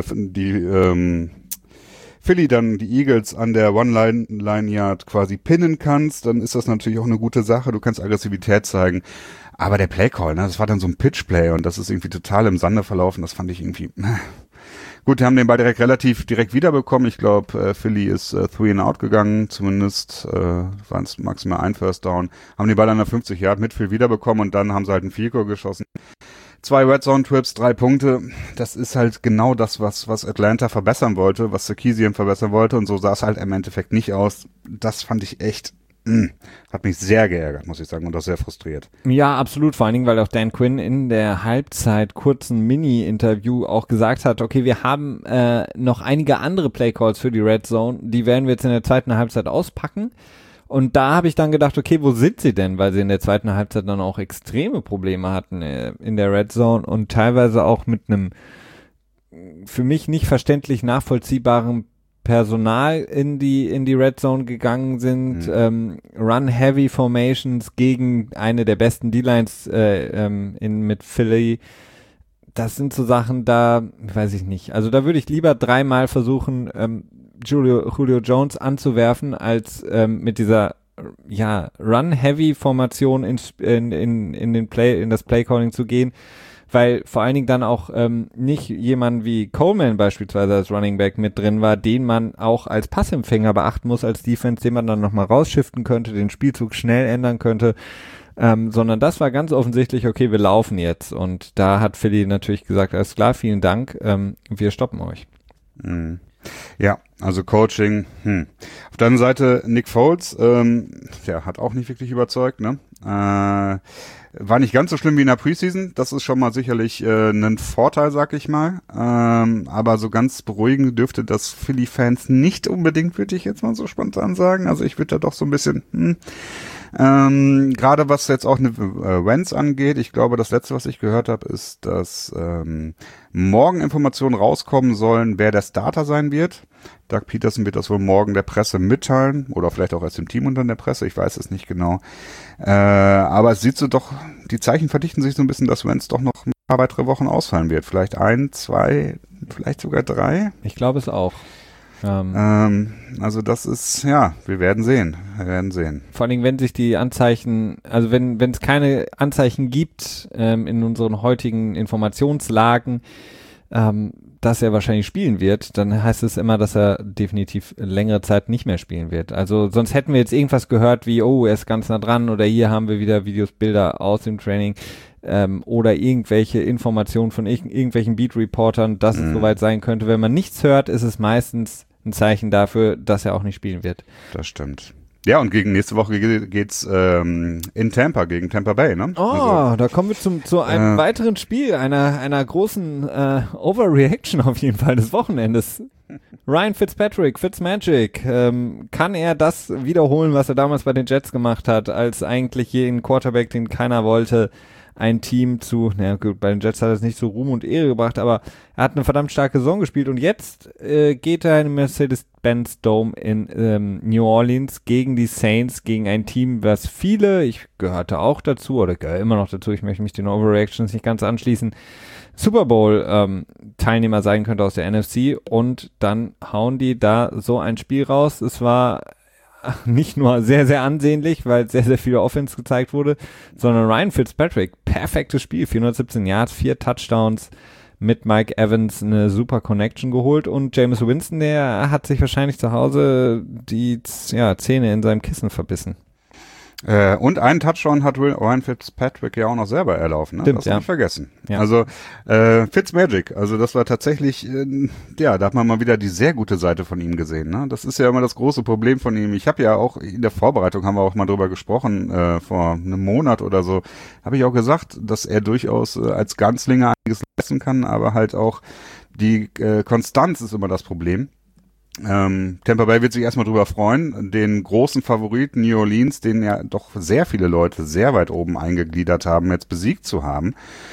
Philly dann die Eagles an der One-Line-Yard quasi pinnen kannst, dann ist das natürlich auch eine gute Sache. Du kannst Aggressivität zeigen. Aber der Play-Call, ne, das war dann so ein Pitch-Play und das ist irgendwie total im Sande verlaufen. Das fand ich irgendwie... Gut, die haben den Ball relativ direkt wiederbekommen. Ich glaube, Philly ist 3 and out gegangen, zumindest waren es maximal ein First Down. Haben den Ball an der 50 Yard Midfield wiederbekommen und dann haben sie halt einen Field Goal geschossen. 2 Red Zone Trips, 3 Punkte. Das ist halt genau das, was Atlanta verbessern wollte, was Sarkisian verbessern wollte und so sah es halt im Endeffekt nicht aus. Das fand ich echt... Hat mich sehr geärgert, muss ich sagen, und auch sehr frustriert. Ja, absolut, vor allen Dingen, weil auch Dan Quinn in der Halbzeit kurzen Mini-Interview auch gesagt hat, okay, wir haben noch einige andere Playcalls für die Red Zone, die werden wir jetzt in der zweiten Halbzeit auspacken. Und da habe ich dann gedacht, okay, wo sind sie denn? Weil sie in der zweiten Halbzeit dann auch extreme Probleme hatten in der Red Zone und teilweise auch mit einem für mich nicht verständlich nachvollziehbaren Personal in die Red Zone gegangen sind, Run-Heavy Formations gegen eine der besten D-Lines mit Philly. Das sind so Sachen, da weiß ich nicht. Also da würde ich lieber 3-mal versuchen, Julio Jones anzuwerfen, als mit dieser Run-Heavy-Formation in das Play-Calling zu gehen. Weil vor allen Dingen dann auch nicht jemand wie Coleman beispielsweise als Running Back mit drin war, den man auch als Passempfänger beachten muss, als Defense, den man dann nochmal rausschiften könnte, den Spielzug schnell ändern könnte, sondern das war ganz offensichtlich, okay, wir laufen jetzt und da hat Philly natürlich gesagt, alles klar, vielen Dank, wir stoppen euch. Mhm. Ja, also Coaching, Auf der anderen Seite Nick Foles, hat auch nicht wirklich überzeugt, ne? War nicht ganz so schlimm wie in der Preseason, das ist schon mal sicherlich ein Vorteil, sag ich mal, aber so ganz beruhigend dürfte das Philly-Fans nicht unbedingt, würde ich jetzt mal so spontan sagen, also ich würde da doch so ein bisschen, gerade was jetzt auch eine Wentz angeht, ich glaube, das letzte, was ich gehört habe, ist, dass morgen Informationen rauskommen sollen, wer der Starter sein wird. Doug Peterson wird das wohl morgen der Presse mitteilen oder vielleicht auch erst dem Team und dann der Presse, ich weiß es nicht genau. Aber es sieht so doch, die Zeichen verdichten sich so ein bisschen, dass Wentz doch noch ein paar weitere Wochen ausfallen wird. Vielleicht 1, 2, vielleicht sogar 3. Ich glaube es auch. Also das ist, wir werden sehen. Vor allen Dingen, wenn sich die Anzeichen, also wenn es keine Anzeichen gibt in unseren heutigen Informationslagen, dass er wahrscheinlich spielen wird, dann heißt es immer, dass er definitiv längere Zeit nicht mehr spielen wird. Also sonst hätten wir jetzt irgendwas gehört wie, er ist ganz nah dran oder hier haben wir wieder Videos, Bilder aus dem Training oder irgendwelche Informationen von irgendwelchen Beat-Reportern, dass es soweit sein könnte. Wenn man nichts hört, ist es meistens ein Zeichen dafür, dass er auch nicht spielen wird. Das stimmt. Ja, und nächste Woche geht's in Tampa, gegen Tampa Bay, ne? Da kommen wir zu einem weiteren Spiel, einer großen Overreaction auf jeden Fall des Wochenendes. Ryan Fitzmagic, kann er das wiederholen, was er damals bei den Jets gemacht hat, als eigentlich jeden Quarterback, den keiner wollte, ein Team bei den Jets hat er es nicht so Ruhm und Ehre gebracht, aber er hat eine verdammt starke Saison gespielt und jetzt geht er in den Mercedes-Benz Dome in New Orleans gegen die Saints, gegen ein Team, was ich gehörte auch dazu oder gehöre immer noch dazu, ich möchte mich den Overreactions nicht ganz anschließen, Super Bowl Teilnehmer sein könnte aus der NFC und dann hauen die da so ein Spiel raus. Es war nicht nur sehr, sehr ansehnlich, weil sehr, sehr viele Offense gezeigt wurde, sondern Ryan Fitzpatrick, perfektes Spiel, 417 Yards, 4 Touchdowns, mit Mike Evans eine super Connection geholt und Jameis Winston, der hat sich wahrscheinlich zu Hause die Zähne in seinem Kissen verbissen. Und einen Touchdown hat Ryan Fitzpatrick ja auch noch selber erlaufen, ne? Stimmt, das nicht vergessen. Ja. Also Fitzmagic, also das war tatsächlich, da hat man mal wieder die sehr gute Seite von ihm gesehen. Ne? Das ist ja immer das große Problem von ihm. Ich habe ja auch in der Vorbereitung, haben wir auch mal drüber gesprochen, vor einem Monat oder so, habe ich auch gesagt, dass er durchaus als Ganzlinger einiges leisten kann, aber halt auch die Konstanz ist immer das Problem. Tampa Bay wird sich erstmal drüber freuen, den großen Favoriten New Orleans, den ja doch sehr viele Leute sehr weit oben eingegliedert haben, jetzt besiegt zu haben.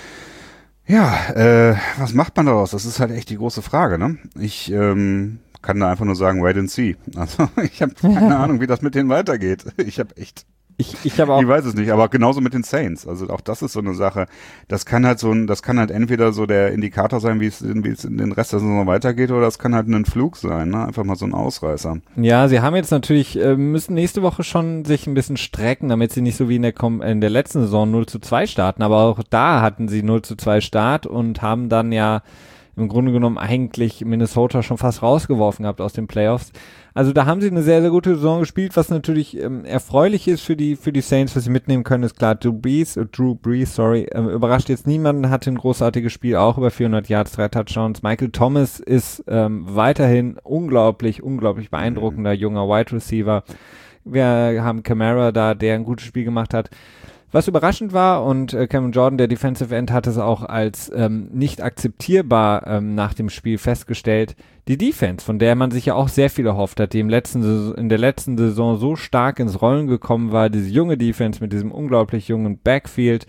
Ja, was macht man daraus? Das ist halt echt die große Frage, ne? Ich kann da einfach nur sagen, wait and see. Also ich habe keine Ahnung, wie das mit denen weitergeht. Ich habe echt Ich habe auch. Ich weiß es nicht, aber genauso mit den Saints. Also auch das ist so eine Sache. Das kann halt entweder so der Indikator sein, wie es in den Rest der Saison weitergeht, oder es kann halt ein Flug sein, ne? Einfach mal so ein Ausreißer. Ja, sie haben jetzt natürlich, müssen nächste Woche schon sich ein bisschen strecken, damit sie nicht so wie in der letzten Saison 0-2 starten, aber auch da hatten sie 0-2 Start und haben dann ja im Grunde genommen eigentlich Minnesota schon fast rausgeworfen gehabt aus den Playoffs. Also da haben sie eine sehr, sehr gute Saison gespielt, was natürlich erfreulich ist für die Saints, was sie mitnehmen können, ist klar, Drew Brees, überrascht jetzt niemanden, hatte ein großartiges Spiel, auch über 400 Yards, 3 Touchdowns. Michael Thomas ist weiterhin unglaublich beeindruckender junger Wide Receiver. Wir haben Kamara da, der ein gutes Spiel gemacht hat. Was überraschend war, und Cameron Jordan, der Defensive End, hat es auch als nicht akzeptierbar nach dem Spiel festgestellt, die Defense, von der man sich ja auch sehr viel erhofft hat, die in der letzten Saison so stark ins Rollen gekommen war, diese junge Defense mit diesem unglaublich jungen Backfield,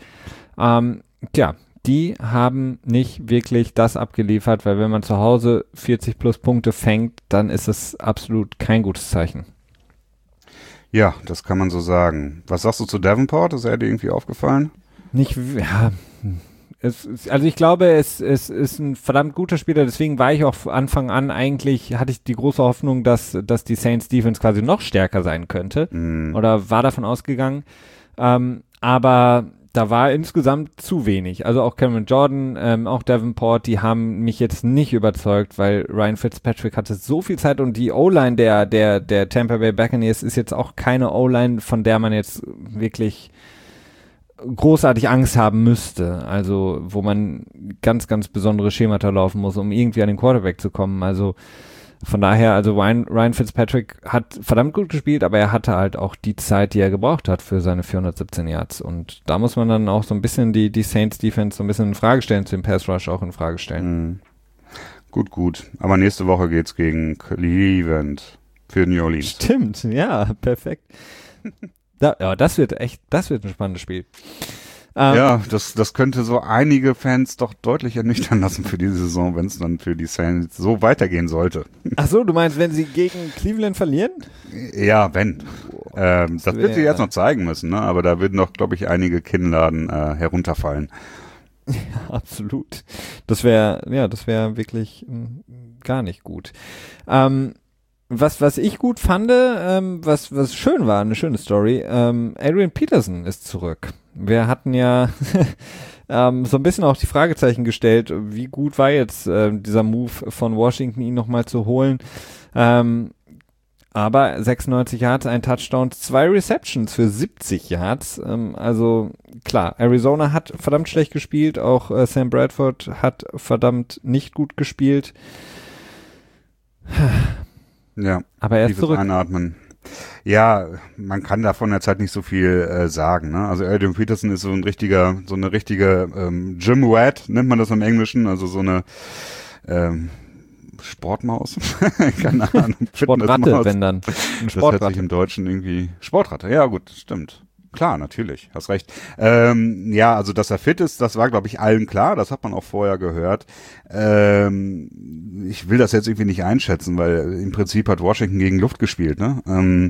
die haben nicht wirklich das abgeliefert, weil wenn man zu Hause 40 plus Punkte fängt, dann ist es absolut kein gutes Zeichen. Ja, das kann man so sagen. Was sagst du zu Davenport? Ist er dir irgendwie aufgefallen? Also ich glaube, es ist ein verdammt guter Spieler, deswegen war ich auch von Anfang an hatte ich die große Hoffnung, dass die Saints Defense quasi noch stärker sein könnte oder war davon ausgegangen, aber da war insgesamt zu wenig. Also auch Cameron Jordan, auch Davenport, die haben mich jetzt nicht überzeugt, weil Ryan Fitzpatrick hatte so viel Zeit und die O-Line der Tampa Bay Buccaneers ist jetzt auch keine O-Line, von der man jetzt wirklich großartig Angst haben müsste. Also wo man ganz, ganz besondere Schemata laufen muss, um irgendwie an den Quarterback zu kommen. Also von daher, also Ryan Fitzpatrick hat verdammt gut gespielt, aber er hatte halt auch die Zeit, die er gebraucht hat für seine 417 Yards. Und da muss man dann auch so ein bisschen die Saints Defense so ein bisschen in Frage stellen, zu dem Pass Rush auch in Frage stellen. Gut. Aber nächste Woche geht's gegen Cleveland für New Orleans. Stimmt, ja, perfekt. Das wird ein spannendes Spiel. Ja, das könnte so einige Fans doch deutlich ernüchtern lassen für diese Saison, wenn es dann für die Saints so weitergehen sollte. Ach so, du meinst, wenn sie gegen Cleveland verlieren? Ja, wenn. Das wird sie jetzt noch zeigen müssen, ne? Aber da würden doch, glaube ich, einige Kinnladen herunterfallen. Ja, absolut. Das wäre wirklich gar nicht gut. Was ich gut fand, was schön war, eine schöne Story, Adrian Peterson ist zurück. Wir hatten ja so ein bisschen auch die Fragezeichen gestellt, wie gut war jetzt dieser Move von Washington, ihn nochmal zu holen. Aber 96 Yards, ein Touchdown, 2 Receptions für 70 Yards. Also klar, Arizona hat verdammt schlecht gespielt, auch Sam Bradford hat verdammt nicht gut gespielt. Ja, aber er ist zurück. Einatmen. Ja, man kann davon jetzt halt nicht so viel sagen, ne? Also Adrian Peterson ist so eine richtige Gym Rat, nennt man das im Englischen, also so eine Sportmaus. Keine Ahnung. Sportratte, wenn dann. Ein Sportratte. Das hört sich im Deutschen irgendwie Sportratte. Ja, gut, stimmt. Klar, natürlich, hast recht. Ja, also dass er fit ist, das war, glaube ich, allen klar. Das hat man auch vorher gehört. Ich will das jetzt irgendwie nicht einschätzen, weil im Prinzip hat Washington gegen Luft gespielt, ne?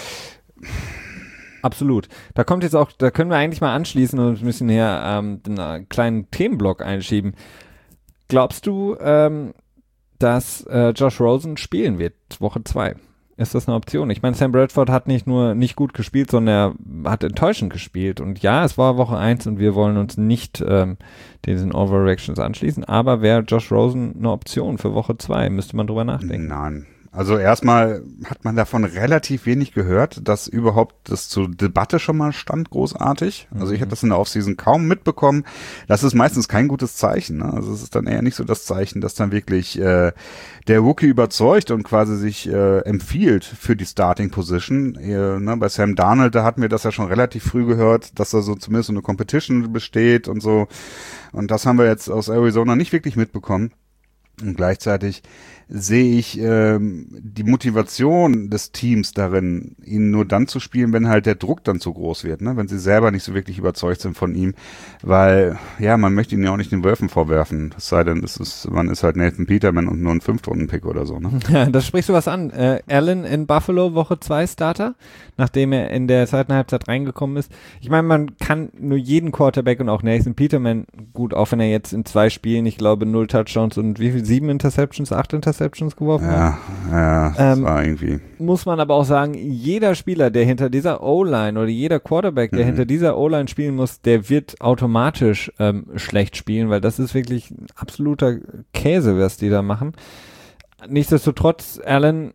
Absolut. Da können wir eigentlich mal anschließen und müssen hier einen kleinen Themenblock einschieben. Glaubst du, dass Josh Rosen spielen wird, Woche 2? ist das eine Option. Ich meine, Sam Bradford hat nicht nur nicht gut gespielt, sondern er hat enttäuschend gespielt. Und ja, es war Woche 1 und wir wollen uns nicht diesen Overreactions anschließen, aber wäre Josh Rosen eine Option für Woche 2? Müsste man drüber nachdenken. Nein. Also erstmal hat man davon relativ wenig gehört, dass überhaupt das zur Debatte schon mal stand, großartig. Also ich habe das in der Offseason kaum mitbekommen. Das ist meistens kein gutes Zeichen. Ne? Also es ist dann eher nicht so das Zeichen, dass dann wirklich der Rookie überzeugt und quasi sich empfiehlt für die Starting Position. Ne? Bei Sam Darnold, da hatten wir das ja schon relativ früh gehört, dass da so zumindest so eine Competition besteht und so. Und das haben wir jetzt aus Arizona nicht wirklich mitbekommen. Und gleichzeitig sehe ich die Motivation des Teams darin, ihn nur dann zu spielen, wenn halt der Druck dann zu groß wird, ne? Wenn sie selber nicht so wirklich überzeugt sind von ihm, weil, ja, man möchte ihn ja auch nicht den Wölfen vorwerfen, es sei denn, man ist halt Nathan Peterman und nur ein 5-Runden-Pick oder so, ne? Ja, das sprichst du was an. Allen in Buffalo, Woche 2 Starter, nachdem er in der zweiten Halbzeit reingekommen ist. Ich meine, man kann nur jeden Quarterback und auch Nathan Peterman, gut, auch wenn er jetzt in 2 Spielen, ich glaube, 0 Touchdowns und wie viel, 7 Interceptions, 8 Interceptions geworfen hat. Ja, das war irgendwie. Muss man aber auch sagen, jeder Spieler, der hinter dieser O-Line oder jeder Quarterback, der hinter dieser O-Line spielen muss, der wird automatisch schlecht spielen, weil das ist wirklich ein absoluter Käse, was die da machen. Nichtsdestotrotz, Allen,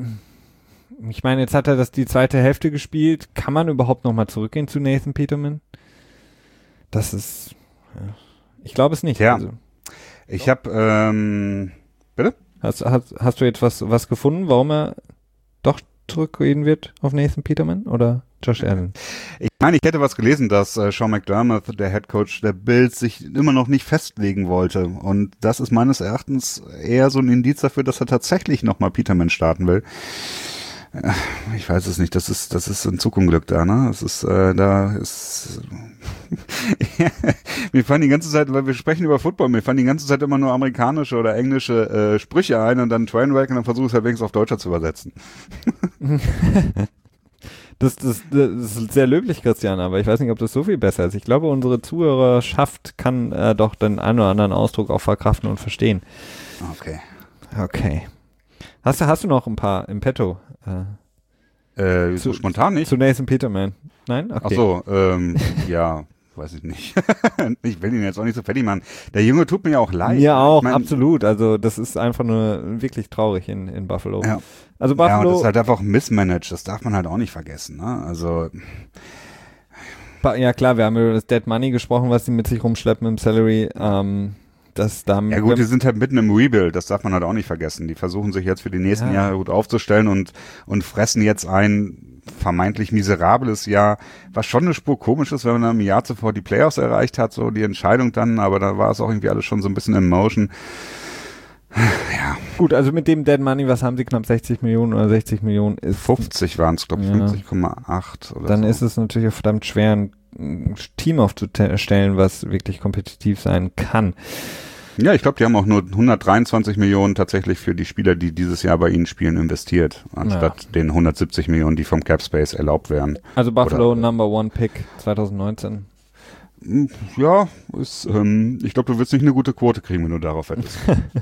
ich meine, jetzt hat er die zweite Hälfte gespielt. Kann man überhaupt nochmal zurückgehen zu Nathan Peterman? Das ist, ja, ich glaube es nicht. Ja, also. Ich habe, bitte? Hast du jetzt was gefunden, warum er doch zurückgehen wird auf Nathan Peterman oder Josh Allen? Ich meine, ich hätte was gelesen, dass Sean McDermott, der Head Coach der Bills, sich immer noch nicht festlegen wollte. Und das ist meines Erachtens eher so ein Indiz dafür, dass er tatsächlich nochmal Peterman starten will. Ich weiß es nicht, das ist ein Zugunglück da, ne? Das ist, mir fallen die ganze Zeit, weil wir sprechen über Football, mir fallen die ganze Zeit immer nur amerikanische oder englische Sprüche ein und dann Trainwreck und dann versuche ich es halt wenigstens auf Deutscher zu übersetzen. Das ist sehr löblich, Christian, aber ich weiß nicht, ob das so viel besser ist. Ich glaube, unsere Zuhörerschaft kann doch den einen oder anderen Ausdruck auch verkraften und verstehen. Okay. Hast du noch ein paar im Petto? So spontan nicht? Zu Nathan Peterman. Nein? Okay. Ach so, ja, weiß ich nicht. Ich will ihn jetzt auch nicht so fertig machen. Der Junge tut mir ja auch leid. Mir auch, absolut. Also das ist einfach nur wirklich traurig in Buffalo. Ja. Also Buffalo. Ja, und das ist halt einfach mismanaged. Das darf man halt auch nicht vergessen. Ne? Also ja klar, wir haben über das Dead Money gesprochen, was sie mit sich rumschleppen im Salary. Ja gut, die sind halt mitten im Rebuild, das darf man halt auch nicht vergessen. Die versuchen sich jetzt für die nächsten Jahre gut aufzustellen und fressen jetzt ein vermeintlich miserables Jahr, was schon eine Spur komisch ist, wenn man im Jahr zuvor die Playoffs erreicht hat, so die Entscheidung dann, aber da war es auch irgendwie alles schon so ein bisschen in Motion. Ja. Gut, also mit dem Dead Money, was haben sie, knapp 60 Millionen oder 60 Millionen? 50 waren es, glaube ich, 50,8 oder dann so. Ist es natürlich auch verdammt schwer, ein Team aufzustellen, was wirklich kompetitiv sein kann. Ja, ich glaube, die haben auch nur 123 Millionen tatsächlich für die Spieler, die dieses Jahr bei ihnen spielen, investiert, anstatt den 170 Millionen, die vom Cap Space erlaubt werden. Also Buffalo Number One Pick 2019. Ja, ich glaube, du wirst nicht eine gute Quote kriegen, wenn du darauf hättest.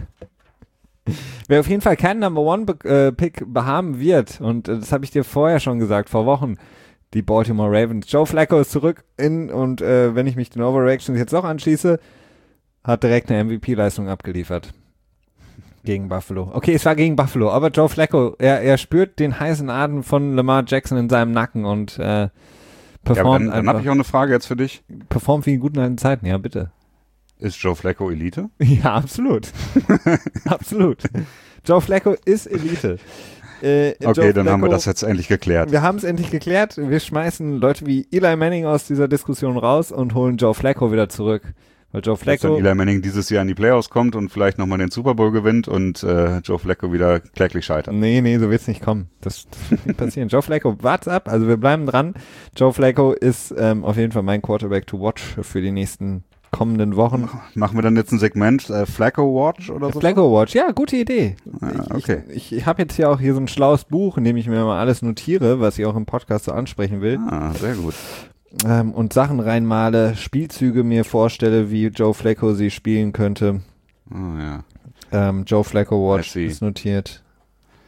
Wer auf jeden Fall keinen Number One Pick behaben wird, und das habe ich dir vorher schon gesagt, vor Wochen, die Baltimore Ravens. Joe Flacco ist zurück und wenn ich mich den Overreactions jetzt auch anschließe, hat direkt eine MVP-Leistung abgeliefert. Gegen Buffalo. Okay, es war gegen Buffalo, aber Joe Flacco, er spürt den heißen Atem von Lamar Jackson in seinem Nacken und performt dann habe ich auch eine Frage jetzt für dich. Performt wie in guten alten Zeiten, ja bitte. Ist Joe Flacco Elite? Ja, absolut. Absolut. Joe Flacco ist Elite. Okay, dann haben wir das jetzt endlich geklärt. Wir haben es endlich geklärt. Wir schmeißen Leute wie Eli Manning aus dieser Diskussion raus und holen Joe Flacco wieder zurück. Weil Joe Flacco, wenn Eli Manning dieses Jahr in die Playoffs kommt und vielleicht nochmal den Super Bowl gewinnt und Joe Flacco wieder kläglich scheitert. Nee, so wird's nicht kommen. Das wird nicht passieren. Joe Flacco, wart's ab. Also wir bleiben dran. Joe Flacco ist auf jeden Fall mein Quarterback to watch für die nächsten kommenden Wochen. Machen wir dann jetzt ein Segment Flacco Watch oder so? Flacco Watch, ja, gute Idee. Okay. Ich habe jetzt hier auch so ein schlaues Buch, in dem ich mir mal alles notiere, was ich auch im Podcast so ansprechen will. Sehr gut. Und Sachen reinmale, Spielzüge mir vorstelle, wie Joe Flacco sie spielen könnte. Oh ja. Joe Flacco Watch ist notiert.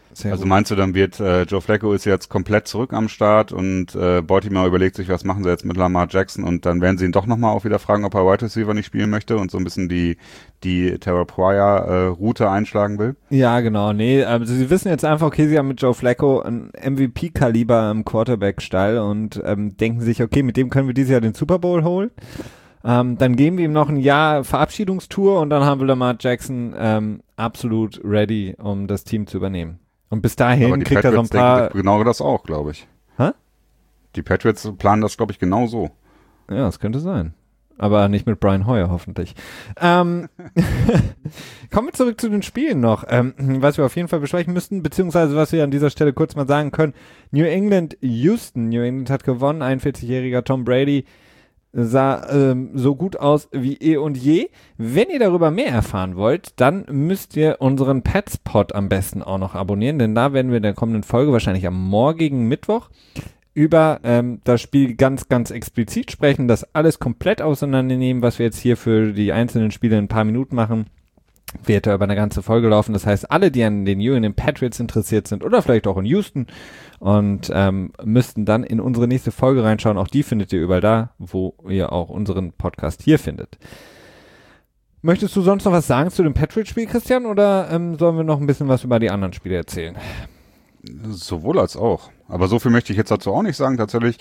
Sehr Also gut. meinst du, dann wird Joe Flacco ist jetzt komplett zurück am Start und Baltimore überlegt sich, was machen sie jetzt mit Lamar Jackson und dann werden sie ihn doch nochmal auch wieder fragen, ob er Wide Receiver nicht spielen möchte und so ein bisschen die Terrell Pryor Route einschlagen will? Ja, genau. Nee, also sie wissen jetzt einfach, okay, sie haben mit Joe Flacco ein MVP-Kaliber im Quarterback-Stall und denken sich, okay, mit dem können wir dieses Jahr den Super Bowl holen. Dann geben wir ihm noch ein Jahr Verabschiedungstour und dann haben wir Lamar Jackson absolut ready, um das Team zu übernehmen. Und bis dahin Aber die kriegt er so ein Patriots paar... denken genau das auch, glaube ich. Hä? Die Patriots planen das, glaube ich, genau so. Ja, das könnte sein. Aber nicht mit Brian Hoyer, hoffentlich. Kommen wir zurück zu den Spielen noch, was wir auf jeden Fall besprechen müssten, beziehungsweise was wir an dieser Stelle kurz mal sagen können. New England hat gewonnen, 41-jähriger Tom Brady sah so gut aus wie eh und je. Wenn ihr darüber mehr erfahren wollt, dann müsst ihr unseren Petspot am besten auch noch abonnieren, denn da werden wir in der kommenden Folge, wahrscheinlich am morgigen Mittwoch, über das Spiel ganz, ganz explizit sprechen, das alles komplett auseinandernehmen, was wir jetzt hier für die einzelnen Spiele in ein paar Minuten machen, wird da über eine ganze Folge laufen. Das heißt, alle, die an den New England Patriots interessiert sind oder vielleicht auch in Houston und müssten dann in unsere nächste Folge reinschauen. Auch die findet ihr überall da, wo ihr auch unseren Podcast hier findet. Möchtest du sonst noch was sagen zu dem Patriots-Spiel, Christian, oder sollen wir noch ein bisschen was über die anderen Spiele erzählen? Sowohl als auch. Aber so viel möchte ich jetzt dazu auch nicht sagen, tatsächlich.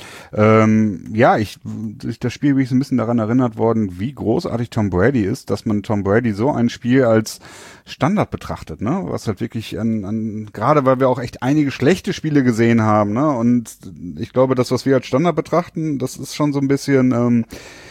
Durch das Spiel bin ich so ein bisschen daran erinnert worden, wie großartig Tom Brady ist, dass man Tom Brady so ein Spiel als Standard betrachtet, ne? Was halt wirklich gerade weil wir auch echt einige schlechte Spiele gesehen haben, ne? Und ich glaube, das, was wir als Standard betrachten, das ist schon so ein bisschen,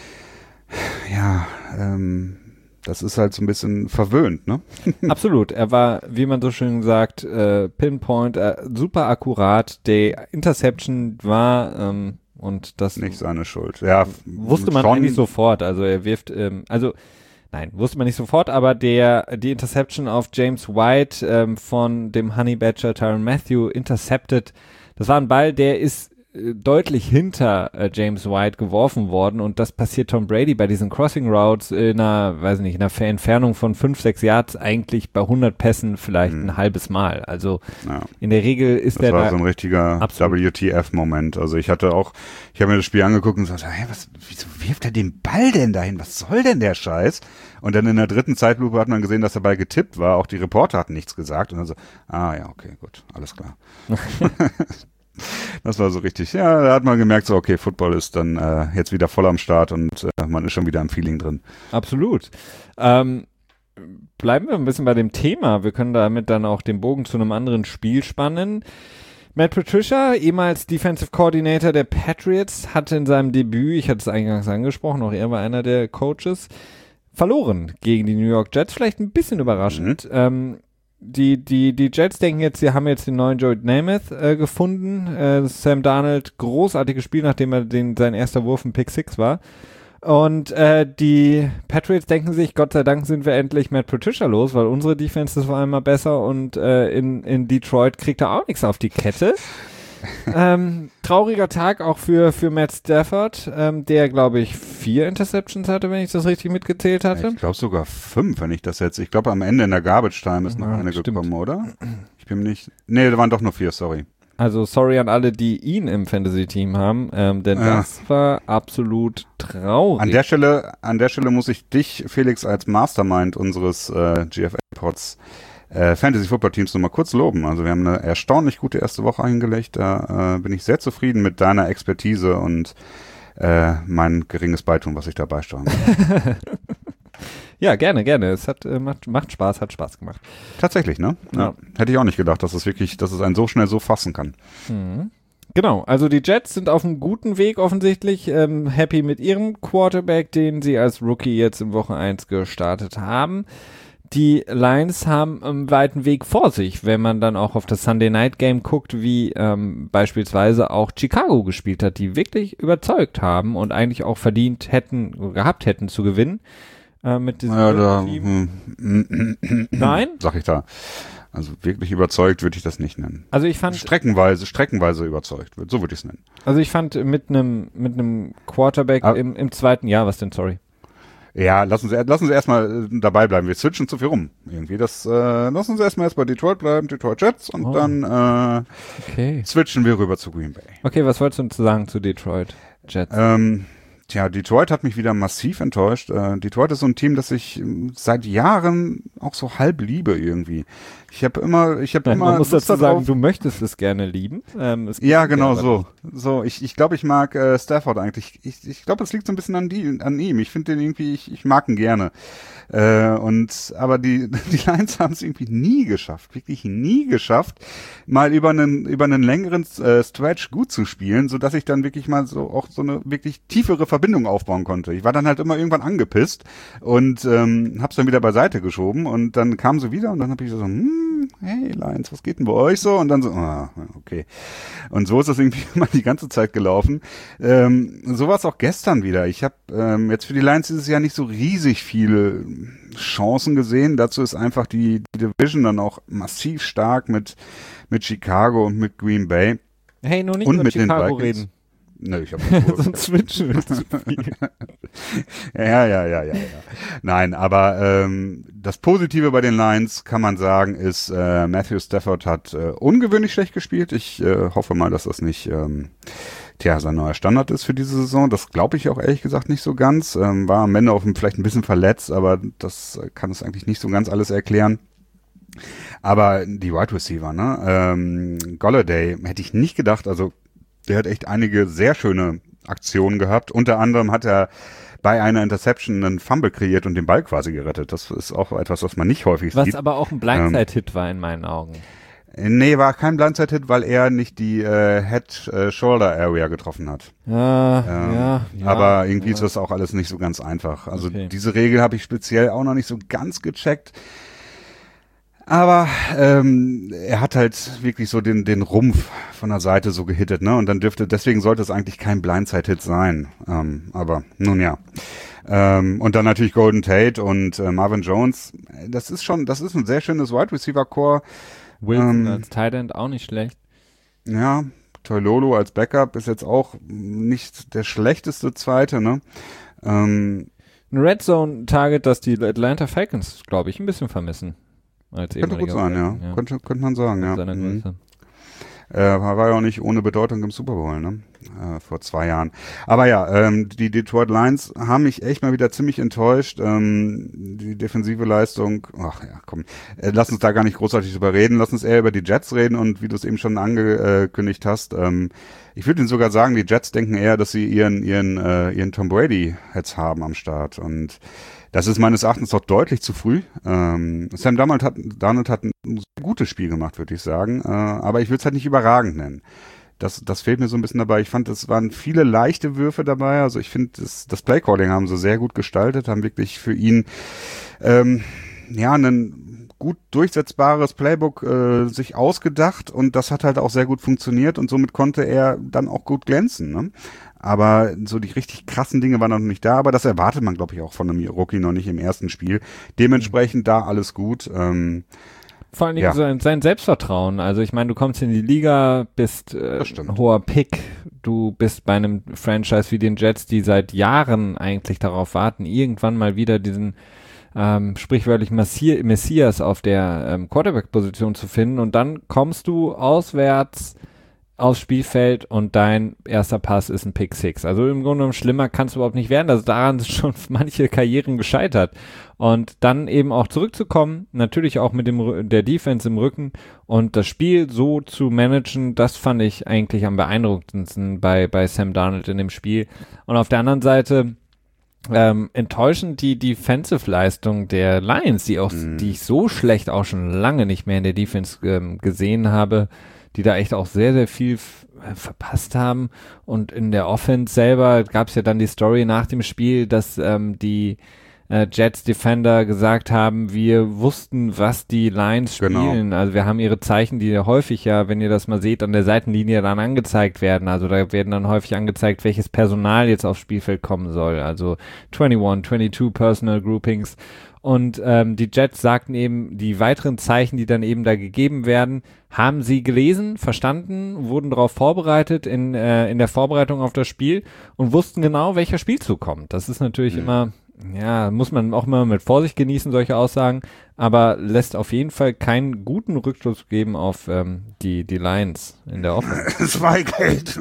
das ist halt so ein bisschen verwöhnt, ne? Absolut. Er war, wie man so schön sagt, Pinpoint, super akkurat. Die Interception war, und das Nicht seine Schuld. Ja, wusste man eigentlich sofort. Also er wirft, wusste man nicht sofort, aber die Interception auf James White von dem Honey Badger Tyrann Mathieu intercepted. Das war ein Ball, der ist deutlich hinter James White geworfen worden und das passiert Tom Brady bei diesen Crossing Routes in einer Entfernung von 5-6 Yards eigentlich bei 100 Pässen vielleicht ein halbes Mal. Also in der Regel ist der da... Das war so ein richtiger WTF-Moment. Also ich habe mir das Spiel angeguckt und gesagt, wieso wirft er den Ball denn dahin? Was soll denn der Scheiß? Und dann in der dritten Zeitlupe hat man gesehen, dass der Ball getippt war. Auch die Reporter hatten nichts gesagt. Und dann so, okay, gut, alles klar. Das war so richtig, da hat man gemerkt, so okay, Football ist dann jetzt wieder voll am Start und man ist schon wieder im Feeling drin. Absolut. Bleiben wir ein bisschen bei dem Thema. Wir können damit dann auch den Bogen zu einem anderen Spiel spannen. Matt Patricia, ehemals Defensive Coordinator der Patriots, hatte in seinem Debüt, ich hatte es eingangs angesprochen, auch er war einer der Coaches, verloren gegen die New York Jets. Vielleicht ein bisschen überraschend. Die Jets denken jetzt, sie haben jetzt den neuen Joe Namath gefunden. Sam Darnold, großartiges Spiel, nachdem sein erster Wurf ein Pick 6 war. Und die Patriots denken sich, Gott sei Dank sind wir endlich Matt Patricia los, weil unsere Defense ist vor allem mal besser und in Detroit kriegt er auch nichts auf die Kette. Trauriger Tag auch für Matt Stafford, der, glaube ich, 4 Interceptions hatte, wenn ich das richtig mitgezählt hatte. Ich glaube sogar 5, wenn ich das jetzt... Ich glaube, am Ende in der Garbage Time ist noch eine gekommen, oder? Ich bin mir nicht... Nee, da waren doch nur 4, sorry. Also sorry an alle, die ihn im Fantasy-Team haben, denn das war absolut traurig. An der Stelle muss ich dich, Felix, als Mastermind unseres GFL-Pods Fantasy-Football-Teams nochmal kurz loben. Also wir haben eine erstaunlich gute erste Woche eingelegt. Da bin ich sehr zufrieden mit deiner Expertise und mein geringes Beitun, was ich da beisteuern kann. Ja, gerne. Es hat macht Spaß, hat Spaß gemacht. Tatsächlich, ne? Ja. Hätte ich auch nicht gedacht, dass es einen so schnell so fassen kann. Mhm. Genau, also die Jets sind auf einem guten Weg offensichtlich, happy mit ihrem Quarterback, den sie als Rookie jetzt in Woche 1 gestartet haben. Die Lions haben einen weiten Weg vor sich, wenn man dann auch auf das Sunday Night Game guckt, wie beispielsweise auch Chicago gespielt hat, die wirklich überzeugt haben und eigentlich auch verdient gehabt hätten zu gewinnen mit diesem Team. Nein? Sag ich da. Also wirklich überzeugt würde ich das nicht nennen. Also ich fand streckenweise überzeugt, so würde ich es nennen. Also ich fand mit einem Quarterback im zweiten Jahr, was denn, sorry? Ja, lass uns erstmal dabei bleiben. Wir switchen zu viel rum. Irgendwie lass uns erst bei Detroit bleiben, Detroit Jets und dann switchen wir rüber zu Green Bay. Okay, was wolltest du uns sagen zu Detroit Jets? Detroit hat mich wieder massiv enttäuscht. Detroit ist so ein Team, das ich seit Jahren auch so halb liebe irgendwie. Man muss dazu sagen, du möchtest es gerne lieben. Ja, genau so. Ich glaube, ich mag Stafford eigentlich. Ich glaube, es liegt so ein bisschen an ihm. Ich finde den irgendwie, ich mag ihn gerne. Aber die Lions haben es irgendwie nie geschafft, wirklich nie geschafft, mal über einen längeren Stretch gut zu spielen, so dass ich dann wirklich mal so auch so eine wirklich tiefere Verbindung aufbauen konnte. Ich war dann halt immer irgendwann angepisst und hab's dann wieder beiseite geschoben und dann kamen sie wieder und dann habe ich so, hey Lions, was geht denn bei euch so? Und dann so, okay. Und so ist das irgendwie immer die ganze Zeit gelaufen. So war es auch gestern wieder. Ich habe jetzt für die Lions dieses Jahr nicht so riesig viele Chancen gesehen. Dazu ist einfach die Division dann auch massiv stark mit Chicago und mit Green Bay. Hey, nur nicht und über mit Chicago den Vikings reden. Nö, ich habe Sonst switchen wir zu viel. Ja. Nein, aber das Positive bei den Lions, kann man sagen, ist, Matthew Stafford hat ungewöhnlich schlecht gespielt. Ich hoffe mal, dass das nicht sein neuer Standard ist für diese Saison. Das glaube ich auch ehrlich gesagt nicht so ganz. War am Ende auch vielleicht ein bisschen verletzt, aber das kann es eigentlich nicht so ganz alles erklären. Aber die Wide Receiver, ne? Golladay hätte ich nicht gedacht, also der hat echt einige sehr schöne Aktionen gehabt. Unter anderem hat er bei einer Interception einen Fumble kreiert und den Ball quasi gerettet. Das ist auch etwas, was man nicht häufig sieht. Was aber auch ein Blindside-Hit war in meinen Augen. Nee, war kein Blindside-Hit, weil er nicht die Head-Shoulder-Area getroffen hat. Ja. Aber irgendwie ist das auch alles nicht so ganz einfach. Also diese Regel habe ich speziell auch noch nicht so ganz gecheckt. Aber er hat halt wirklich so den Rumpf von der Seite so gehittet, ne? Und deswegen sollte es eigentlich kein Blindside-Hit sein. Aber nun ja. Und dann natürlich Golden Tate und Marvin Jones. Das ist ein sehr schönes Wide Receiver Core. Wilson als Tight End auch nicht schlecht. Ja, Toilolo als Backup ist jetzt auch nicht der schlechteste Zweite, ne? Ein Red Zone Target, das die Atlanta Falcons, glaube ich, ein bisschen vermissen. Könnte gut sein, ja. Könnte man sagen, ja. Seiner Größe. War ja auch nicht ohne Bedeutung im Super Bowl, ne? Vor 2 Jahren. Aber ja, die Detroit Lions haben mich echt mal wieder ziemlich enttäuscht. Die defensive Leistung, lass uns da gar nicht großartig drüber reden. Lass uns eher über die Jets reden und wie du es eben schon angekündigt hast. Ich würde Ihnen sogar sagen, die Jets denken eher, dass sie ihren Tom Brady jetzt haben am Start und das ist meines Erachtens doch deutlich zu früh. Sam Darnold hat ein gutes Spiel gemacht, würde ich sagen. Aber ich würde es halt nicht überragend nennen. Das fehlt mir so ein bisschen dabei. Ich fand, es waren viele leichte Würfe dabei. Also ich finde, das Playcalling haben sie sehr gut gestaltet, haben wirklich für ihn ein gut durchsetzbares Playbook sich ausgedacht und das hat halt auch sehr gut funktioniert und somit konnte er dann auch gut glänzen, ne? Aber so die richtig krassen Dinge waren noch nicht da, aber das erwartet man, glaube ich, auch von einem Rookie noch nicht im ersten Spiel. Dementsprechend da alles gut. Vor allen Dingen sein Selbstvertrauen. Also ich meine, du kommst in die Liga, bist ein hoher Pick, du bist bei einem Franchise wie den Jets, die seit Jahren eigentlich darauf warten, irgendwann mal wieder diesen sprichwörtlich Messias auf der Quarterback-Position zu finden und dann kommst du auswärts aufs Spielfeld und dein erster Pass ist ein Pick Six. Also im Grunde genommen schlimmer kann es überhaupt nicht werden. Also daran sind schon manche Karrieren gescheitert. Und dann eben auch zurückzukommen, natürlich auch mit der Defense im Rücken und das Spiel so zu managen, das fand ich eigentlich am beeindruckendsten bei Sam Darnold in dem Spiel. Und auf der anderen Seite enttäuschend die Defensive-Leistung der Lions, die ich so schlecht auch schon lange nicht mehr in der Defense gesehen habe, die da echt auch sehr, sehr viel verpasst haben. Und in der Offense selber gab es ja dann die Story nach dem Spiel, dass die Jets Defender gesagt haben, wir wussten, was die Lions spielen. Genau. Also wir haben ihre Zeichen, die häufig ja, wenn ihr das mal seht, an der Seitenlinie dann angezeigt werden. Also da werden dann häufig angezeigt, welches Personal jetzt aufs Spielfeld kommen soll. Also 21, 22 Personal Groupings. Und die Jets sagten eben, die weiteren Zeichen, die dann eben da gegeben werden, haben sie gelesen, verstanden, wurden darauf vorbereitet in der Vorbereitung auf das Spiel und wussten genau, welcher Spielzug kommt. Das ist natürlich immer ja, muss man auch mal mit Vorsicht genießen, solche Aussagen, aber lässt auf jeden Fall keinen guten Rückschluss geben auf die Lions in der Offense. Zweigeld.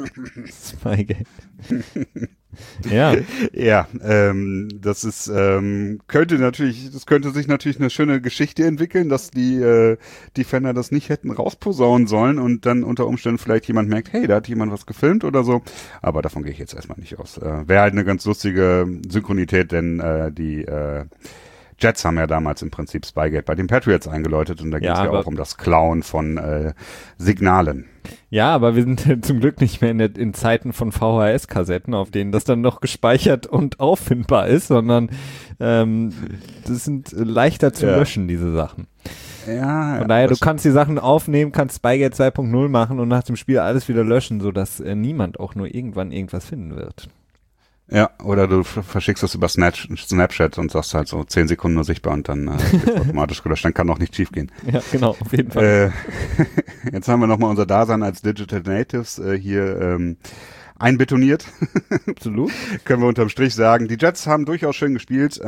Ja. Ja, das ist, könnte sich natürlich eine schöne Geschichte entwickeln, dass die Defender das nicht hätten rausposaunen sollen und dann unter Umständen vielleicht jemand merkt, hey, da hat jemand was gefilmt oder so. Aber davon gehe ich jetzt erstmal nicht aus. Wäre halt eine ganz lustige Synchronität, denn die Jets haben ja damals im Prinzip Spygate bei den Patriots eingeläutet und da geht es ja auch um das Klauen von Signalen. Ja, aber wir sind zum Glück nicht mehr in Zeiten von VHS-Kassetten, auf denen das dann noch gespeichert und auffindbar ist, sondern das sind leichter zu löschen, diese Sachen. Ja, von daher, du kannst die Sachen aufnehmen, kannst Spygate 2.0 machen und nach dem Spiel alles wieder löschen, sodass niemand auch nur irgendwann irgendwas finden wird. Ja, oder du verschickst das über Snapchat und sagst halt so 10 Sekunden nur sichtbar und dann wird automatisch gelöscht. Dann kann auch nicht schief gehen. Ja, genau, auf jeden Fall. Jetzt haben wir nochmal unser Dasein als Digital Natives hier einbetoniert. Absolut. Können wir unterm Strich sagen. Die Jets haben durchaus schön gespielt.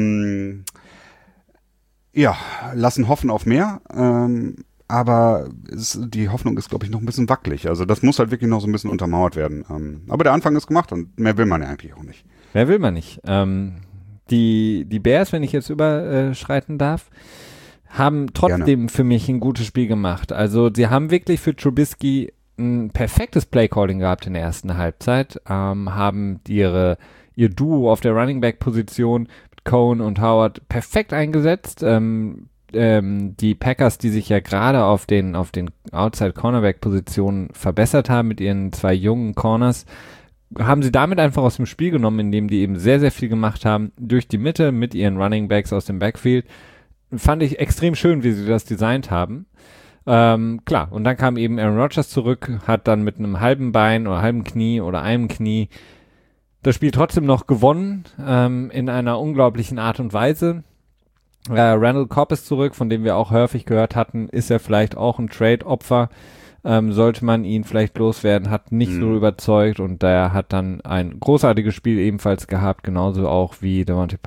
Ja, lassen hoffen auf mehr. Aber die Hoffnung ist, glaube ich, noch ein bisschen wackelig. Also das muss halt wirklich noch so ein bisschen untermauert werden. Aber der Anfang ist gemacht und mehr will man ja eigentlich auch nicht. Mehr will man nicht. Die Bears, wenn ich jetzt überschreiten darf, haben trotzdem für mich ein gutes Spiel gemacht. Also sie haben wirklich für Trubisky ein perfektes Playcalling gehabt in der ersten Halbzeit, haben ihr Duo auf der Running Back Position mit Cohen und Howard perfekt eingesetzt. Die Packers, die sich ja gerade auf den Outside-Cornerback-Positionen verbessert haben mit ihren 2 jungen Corners, haben sie damit einfach aus dem Spiel genommen, indem die eben sehr, sehr viel gemacht haben durch die Mitte mit ihren Running Backs aus dem Backfield. Fand ich extrem schön, wie sie das designt haben. Klar, und dann kam eben Aaron Rodgers zurück, hat dann mit einem halben Bein oder halben Knie oder einem Knie das Spiel trotzdem noch gewonnen, in einer unglaublichen Art und Weise. Randall Cobb ist zurück, von dem wir auch häufig gehört hatten, ist er vielleicht auch ein Trade-Opfer, sollte man ihn vielleicht loswerden, hat nicht so überzeugt und der hat dann ein großartiges Spiel ebenfalls gehabt, genauso auch wie Devontae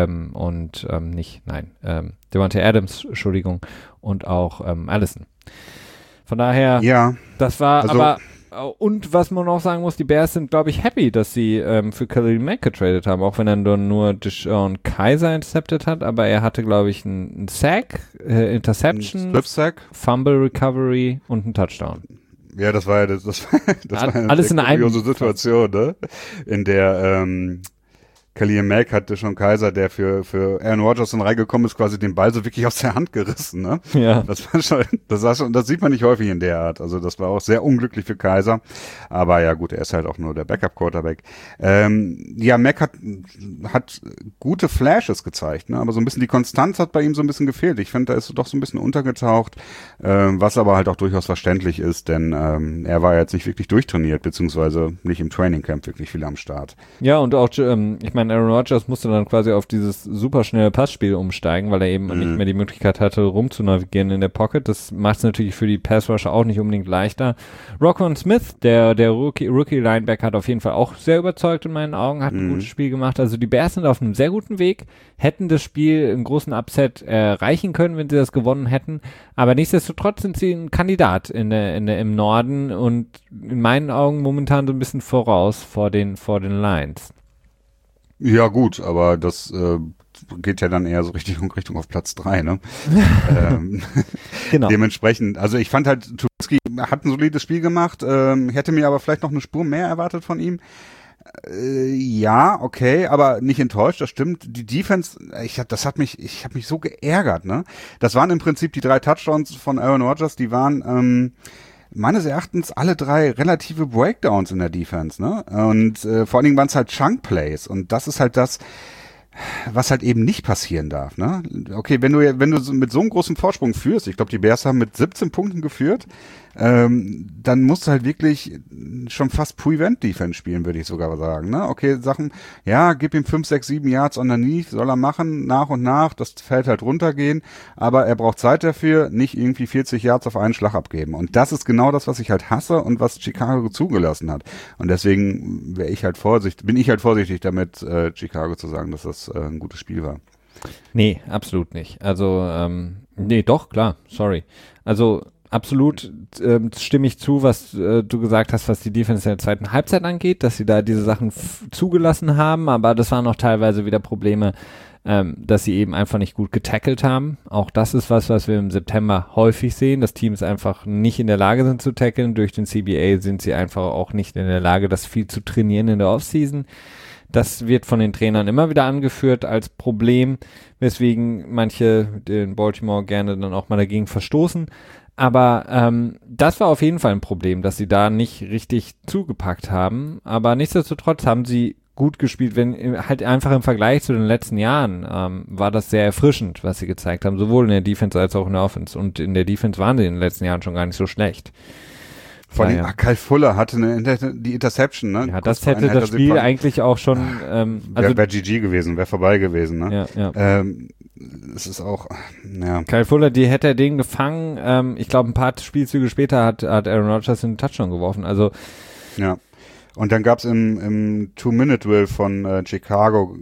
Adams, Entschuldigung, und auch Allison. Von daher, das war aber... Und was man auch sagen muss, die Bears sind, glaube ich, happy, dass sie für Khalil Mack getradet haben, auch wenn er nur DeShone Kizer intercepted hat, aber er hatte, glaube ich, einen Sack, Interception, Strip-Sack, Fumble Recovery und einen Touchdown. Ja, das war eine alles in einer Situation, ne? In der Khalil Mack hatte schon Kizer, der für Aaron Rodgers in reingekommen ist, quasi den Ball so wirklich aus der Hand gerissen, ne? Ja. Das sieht man nicht häufig in der Art. Also das war auch sehr unglücklich für Kizer. Aber ja gut, er ist halt auch nur der Backup-Quarterback. Mack hat gute Flashes gezeigt, ne? Aber so ein bisschen die Konstanz hat bei ihm so ein bisschen gefehlt. Ich finde, da ist doch so ein bisschen untergetaucht, was aber halt auch durchaus verständlich ist, denn er war jetzt nicht wirklich durchtrainiert, beziehungsweise nicht im Trainingcamp wirklich viel am Start. Ja, und auch, ich meine, Aaron Rodgers musste dann quasi auf dieses superschnelle Passspiel umsteigen, weil er eben nicht mehr die Möglichkeit hatte, rumzunavigieren in der Pocket. Das macht es natürlich für die Pass-Rusher auch nicht unbedingt leichter. Roquan Smith, der Rookie-Linebacker, hat auf jeden Fall auch sehr überzeugt in meinen Augen, hat ein gutes Spiel gemacht. Also die Bears sind auf einem sehr guten Weg, hätten das Spiel im großen Upset erreichen können, wenn sie das gewonnen hätten. Aber nichtsdestotrotz sind sie ein Kandidat im Norden und in meinen Augen momentan so ein bisschen voraus vor den Lions. Ja gut, aber das geht ja dann eher so Richtung auf Platz 3, ne? Genau. Dementsprechend, also ich fand halt, Trubisky hat ein solides Spiel gemacht, hätte mir aber vielleicht noch eine Spur mehr erwartet von ihm. Ja, okay, aber nicht enttäuscht, das stimmt. Die Defense, ich habe mich so geärgert, ne? Das waren im Prinzip die 3 Touchdowns von Aaron Rodgers, die waren meines Erachtens alle 3 relative Breakdowns in der Defense, ne? Und vor allen Dingen waren es halt Chunk-Plays und das ist halt das, was halt eben nicht passieren darf, ne? Okay, wenn du mit so einem großen Vorsprung führst, ich glaube, die Bears haben mit 17 Punkten geführt, dann musst du halt wirklich schon fast Prevent-Defense spielen, würde ich sogar sagen. Ne? Okay, Sachen, ja, gib ihm 5, 6, 7 Yards underneath, soll er machen, nach und nach, das Feld halt runtergehen, aber er braucht Zeit dafür, nicht irgendwie 40 Yards auf einen Schlag abgeben. Und das ist genau das, was ich halt hasse und was Chicago zugelassen hat. Und deswegen bin ich halt vorsichtig damit, Chicago zu sagen, dass das ein gutes Spiel war. Nee, absolut nicht. Also, nee, doch, klar, sorry. Also, absolut stimme ich zu, was du gesagt hast, was die Defense in der zweiten Halbzeit angeht, dass sie da diese Sachen zugelassen haben, aber das waren auch teilweise wieder Probleme, dass sie eben einfach nicht gut getackelt haben. Auch das ist was wir im September häufig sehen, dass Teams einfach nicht in der Lage sind zu tackeln. Durch den CBA sind sie einfach auch nicht in der Lage, das viel zu trainieren in der Offseason. Das wird von den Trainern immer wieder angeführt als Problem, weswegen manche in Baltimore gerne dann auch mal dagegen verstoßen. Aber das war auf jeden Fall ein Problem, dass sie da nicht richtig zugepackt haben. Aber nichtsdestotrotz haben sie gut gespielt, wenn halt einfach im Vergleich zu den letzten Jahren war das sehr erfrischend, was sie gezeigt haben, sowohl in der Defense als auch in der Offense. Und in der Defense waren sie in den letzten Jahren schon gar nicht so schlecht. Vor allem, Kyle Fuller hatte die Interception, ne? Ja, das hätte das Spiel eigentlich auch schon, also wäre GG gewesen, wäre vorbei gewesen, ne? Ja. Es ist auch, ja. Kyle Fuller, die hätte er den gefangen, ich glaube ein paar Spielzüge später hat Aaron Rodgers einen Touchdown geworfen, also. Ja. Und dann gab's im Two-Minute-Drill von Chicago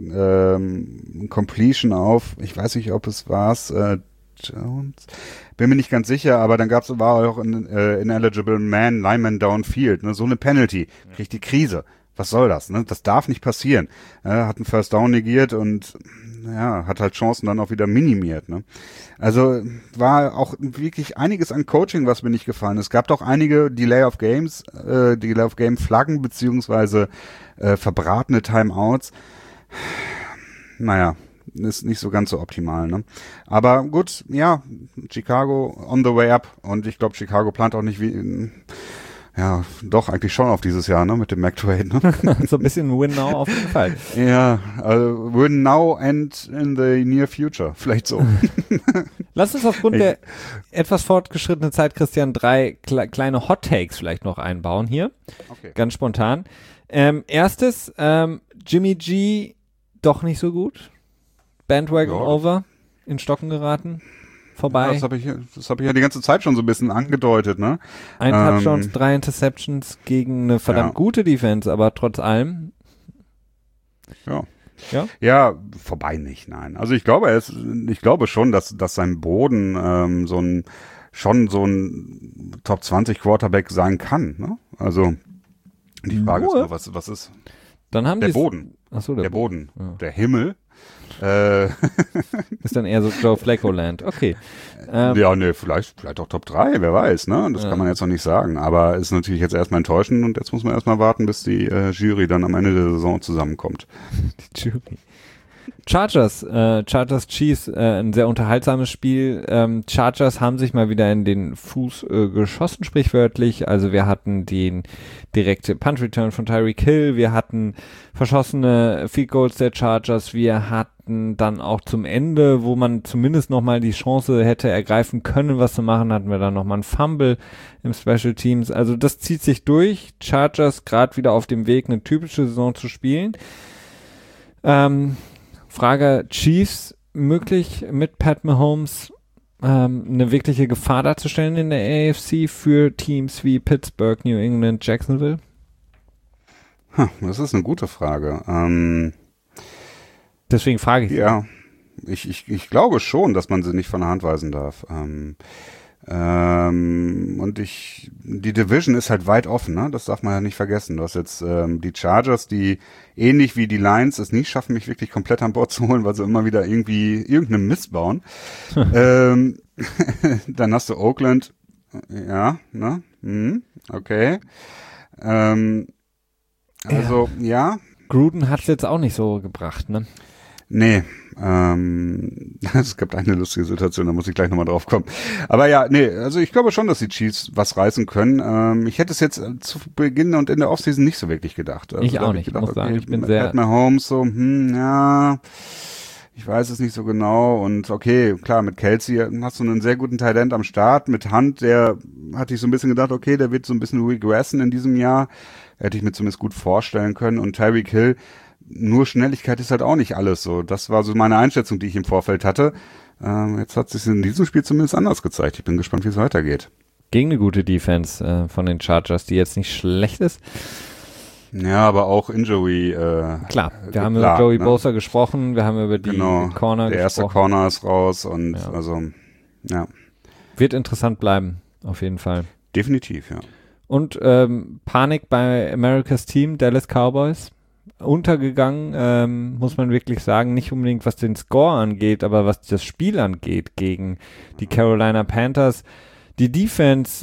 Completion auf, ich weiß nicht, ob es war's, Jones, bin mir nicht ganz sicher, aber dann war auch ein ineligible Lineman downfield, ne? So eine Penalty, kriegt die Krise. Was soll das, ne? Das darf nicht passieren. Hat einen First Down negiert und ja, hat halt Chancen dann auch wieder minimiert, ne? Also war auch wirklich einiges an Coaching, was mir nicht gefallen ist. Es gab doch einige Delay of Game Flaggen beziehungsweise verbratene Timeouts. Naja, ist nicht so ganz so optimal, ne? Aber gut, ja, Chicago on the way up und ich glaube, Chicago plant auch nicht ja, doch, eigentlich schon auf dieses Jahr, ne, mit dem McTrade, ne? So ein bisschen Win Now auf jeden Fall. Ja, also Win Now and in the near future, vielleicht so. Lass uns aufgrund der etwas fortgeschrittenen Zeit, Christian, 3 kleine Hot Takes vielleicht noch einbauen hier. Okay. Ganz spontan. Erstes, Jimmy G doch nicht so gut. Bandwagon over, in Stocken geraten, vorbei. Ja, das hab ich ja die ganze Zeit schon so ein bisschen angedeutet, ne? 1 Touchdowns, 3 Interceptions gegen eine verdammt gute Defense, aber trotz allem. Ja, vorbei nicht, nein. Also ich glaube schon, dass sein Boden so ein Top 20 Quarterback sein kann, ne? Also die Frage ist nur, was ist? Dann haben der Boden. Achso, der Boden. Ja. Der Himmel. Ist dann eher so Joe Flacco-Land. Okay. Ja, ne, vielleicht auch Top 3, wer weiß, ne? Das kann man jetzt noch nicht sagen. Aber ist natürlich jetzt erstmal enttäuschend und jetzt muss man erstmal warten, bis die Jury dann am Ende der Saison zusammenkommt. Die Jury. Chargers Chiefs, ein sehr unterhaltsames Spiel. Chargers haben sich mal wieder in den Fuß geschossen, sprichwörtlich. Also wir hatten den direkte Punt-Return von Tyreek Hill, wir hatten verschossene Field Goals der Chargers, wir hatten dann auch zum Ende, wo man zumindest nochmal die Chance hätte ergreifen können, was zu machen, hatten wir dann nochmal einen Fumble im Special Teams. Also das zieht sich durch. Chargers gerade wieder auf dem Weg, eine typische Saison zu spielen. Frage, Chiefs möglich mit Pat Mahomes eine wirkliche Gefahr darzustellen in der AFC für Teams wie Pittsburgh, New England, Jacksonville? Das ist eine gute Frage. Deswegen frage ich. Ja, ich glaube schon, dass man sie nicht von der Hand weisen darf. Und die Division ist halt weit offen, ne? Das darf man ja nicht vergessen. Du hast jetzt die Chargers, die ähnlich wie die Lions es nie schaffen, mich wirklich komplett an Bord zu holen, weil sie immer wieder irgendeinen Mist bauen. Dann hast du Oakland, ja, ne? Okay. Also, ja. Gruden hat es jetzt auch nicht so gebracht, ne? Nee, es gibt eine lustige Situation, da muss ich gleich nochmal drauf kommen. Aber ja, nee, also ich glaube schon, dass die Chiefs was reißen können. Ich hätte es jetzt zu Beginn und in der Offseason nicht so wirklich gedacht. Also ich auch nicht, ich muss sagen, ich bin sehr... Pat Mahomes so, Ich weiß es nicht so genau und okay, klar, mit Kelsey hast du einen sehr guten Tight End am Start, mit Hunt, der hatte ich so ein bisschen gedacht, okay, der wird so ein bisschen regressen in diesem Jahr, hätte ich mir zumindest gut vorstellen können und Tyreek Hill, nur Schnelligkeit ist halt auch nicht alles so, das war so meine Einschätzung, die ich im Vorfeld hatte, jetzt hat es sich in diesem Spiel zumindest anders gezeigt, ich bin gespannt, wie es weitergeht. Gegen eine gute Defense von den Chargers, die jetzt nicht schlecht ist. Ja, aber auch Injury. Klar, wir haben über Joey Bosa gesprochen, wir haben über die Corner gesprochen. Der erste Corner ist raus und also, ja. Wird interessant bleiben, auf jeden Fall. Definitiv, ja. Und Panik bei America's Team, Dallas Cowboys. Untergegangen, muss man wirklich sagen, nicht unbedingt was den Score angeht, aber was das Spiel angeht gegen die Carolina Panthers. Die Defense,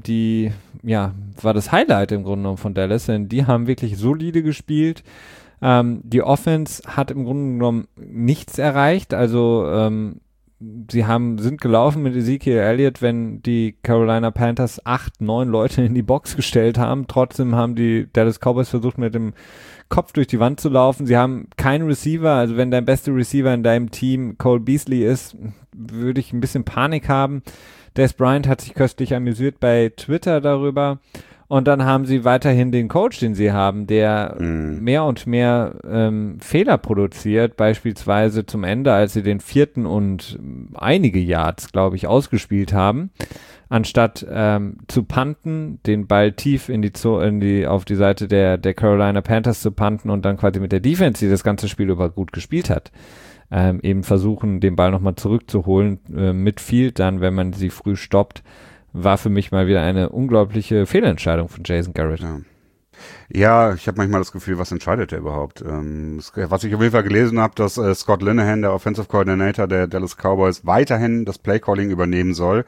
war das Highlight im Grunde genommen von Dallas, denn die haben wirklich solide gespielt. Die Offense hat im Grunde genommen nichts erreicht, also sie sind gelaufen mit Ezekiel Elliott, wenn die Carolina Panthers 8, 9 Leute in die Box gestellt haben. Trotzdem haben die Dallas Cowboys versucht, mit dem Kopf durch die Wand zu laufen. Sie haben keinen Receiver, also wenn dein bester Receiver in deinem Team Cole Beasley ist, würde ich ein bisschen Panik haben. Des Bryant hat sich köstlich amüsiert bei Twitter darüber. Und dann haben sie weiterhin den Coach, den sie haben, der mehr und mehr Fehler produziert, beispielsweise zumEnde, als sie den 4. und einige Yards, glaube ich, ausgespielt haben, anstatt zu punten, den Ball tief auf die Seite der Carolina Panthers zu punten und dann quasi mit der Defense, die das ganze Spiel über gut gespielt hat, eben versuchen, den Ball nochmal zurückzuholen, mit Field dann, wenn man sie früh stoppt, war für mich mal wieder eine unglaubliche Fehlentscheidung von Jason Garrett. Ja, ich habe manchmal das Gefühl, was entscheidet er überhaupt? Was ich auf jeden Fall gelesen habe, dass Scott Linehan, der Offensive Coordinator der Dallas Cowboys, weiterhin das Playcalling übernehmen soll.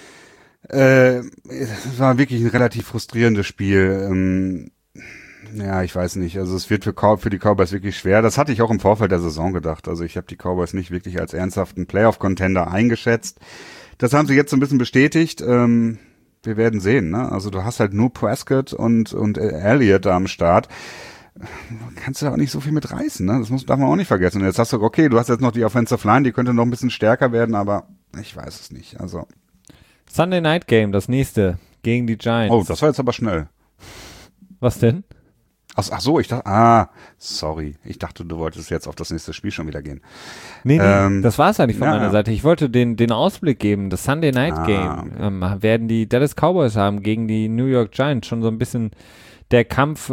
Es war wirklich ein relativ frustrierendes Spiel. Ja, ich weiß nicht. Also es wird für die Cowboys wirklich schwer. Das hatte ich auch im Vorfeld der Saison gedacht. Also ich habe die Cowboys nicht wirklich als ernsthaften Playoff-Contender eingeschätzt. Das haben sie jetzt so ein bisschen bestätigt. Wir werden sehen, ne? Also du hast halt nur Prescott und Elliott da am Start. Kannst du da auch nicht so viel mit reißen, ne? Das darf man auch nicht vergessen. Und jetzt hast du, okay, du hast jetzt noch die Offensive Line, die könnte noch ein bisschen stärker werden, aber ich weiß es nicht. Also Sunday Night Game, das nächste, gegen die Giants. Oh, das war jetzt aber schnell. Was denn? Ach so, ich dachte, sorry. Ich dachte, du wolltest jetzt auf das nächste Spiel schon wieder gehen. Nee, das war es eigentlich von meiner Seite. Ich wollte den Ausblick geben. Das Sunday Night Game werden die Dallas Cowboys haben gegen die New York Giants. Schon so ein bisschen der Kampf,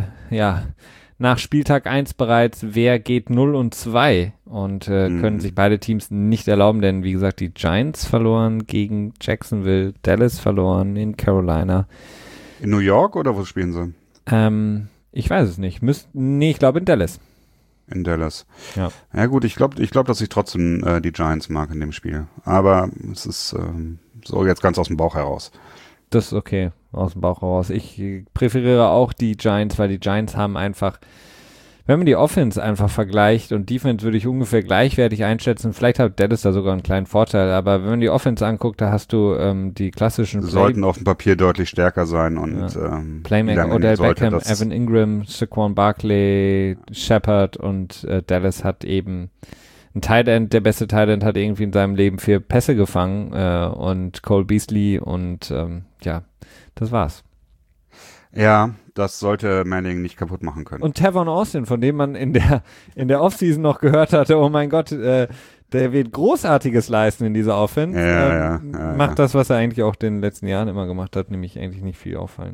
nach Spieltag 1 bereits, wer geht 0-2 und können sich beide Teams nicht erlauben, denn wie gesagt, die Giants verloren gegen Jacksonville, Dallas verloren in Carolina. In New York oder wo spielen sie? Ich weiß es nicht. Ich glaube in Dallas. In Dallas. Ja. Ja gut, ich glaube, dass ich trotzdem die Giants mag in dem Spiel. Aber es ist so jetzt ganz aus dem Bauch heraus. Das ist okay, aus dem Bauch heraus. Ich präferiere auch die Giants, weil die Giants haben einfach, wenn man die Offense einfach vergleicht und Defense würde ich ungefähr gleichwertig einschätzen, vielleicht hat Dallas da sogar einen kleinen Vorteil, aber wenn man die Offense anguckt, da hast du die klassischen sollten auf dem Papier deutlich stärker sein und Playmaker, Odell Beckham, Evan Ingram, Saquon Barkley, Shepard und Dallas hat eben ein Tight End, der beste Tight End hat irgendwie in seinem Leben 4 Pässe gefangen und Cole Beasley und das war's. Ja, das sollte Manning nicht kaputt machen können. Und Tavon Austin, von dem man in der Offseason noch gehört hatte, oh mein Gott, der wird Großartiges leisten in dieser Offense. Macht das, was er eigentlich auch in den letzten Jahren immer gemacht hat, nämlich eigentlich nicht viel auffallen.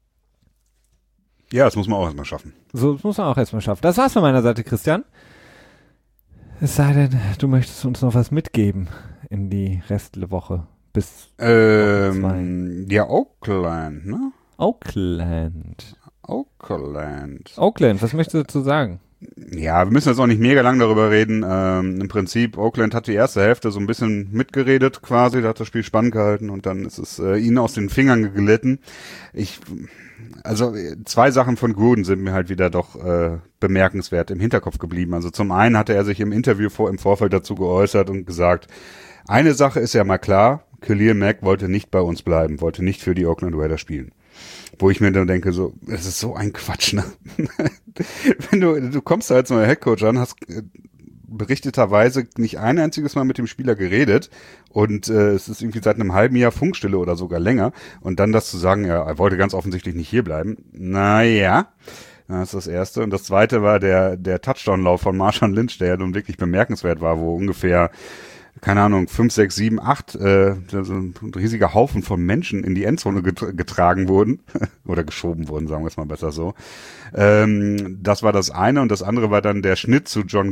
Ja, das muss man auch erstmal schaffen. So, das muss man auch erstmal schaffen. Das war's von meiner Seite, Christian. Es sei denn, du möchtest uns noch was mitgeben in die Restwoche bis Oakland, ne? Oakland, was möchtest du dazu sagen? Ja, wir müssen jetzt auch nicht mega lang darüber reden. Im Prinzip, Oakland hat die erste Hälfte so ein bisschen mitgeredet quasi, da hat das Spiel spannend gehalten und dann ist es ihnen aus den Fingern geglitten. Also 2 Sachen von Gruden sind mir halt wieder doch bemerkenswert im Hinterkopf geblieben. Also zum einen hatte er sich im Interview im Vorfeld dazu geäußert und gesagt, eine Sache ist ja mal klar, Khalil Mack wollte nicht bei uns bleiben, wollte nicht für die Oakland Raiders spielen. Wo ich mir dann denke, so, es ist so ein Quatsch, ne? Wenn du kommst da als neuer Headcoach an, hast berichteterweise nicht ein einziges Mal mit dem Spieler geredet und es ist irgendwie seit einem halben Jahr Funkstille oder sogar länger und dann das zu sagen, ja, er wollte ganz offensichtlich nicht hierbleiben, naja, das ist das Erste. Und das Zweite war der Touchdown-Lauf von Marshawn Lynch, der ja nun wirklich bemerkenswert war, wo ungefähr, keine Ahnung, 5, 6, 7, 8, so ein riesiger Haufen von Menschen in die Endzone getragen wurden oder geschoben wurden, sagen wir es mal besser so. Das war das eine und das andere war dann der Schnitt zu John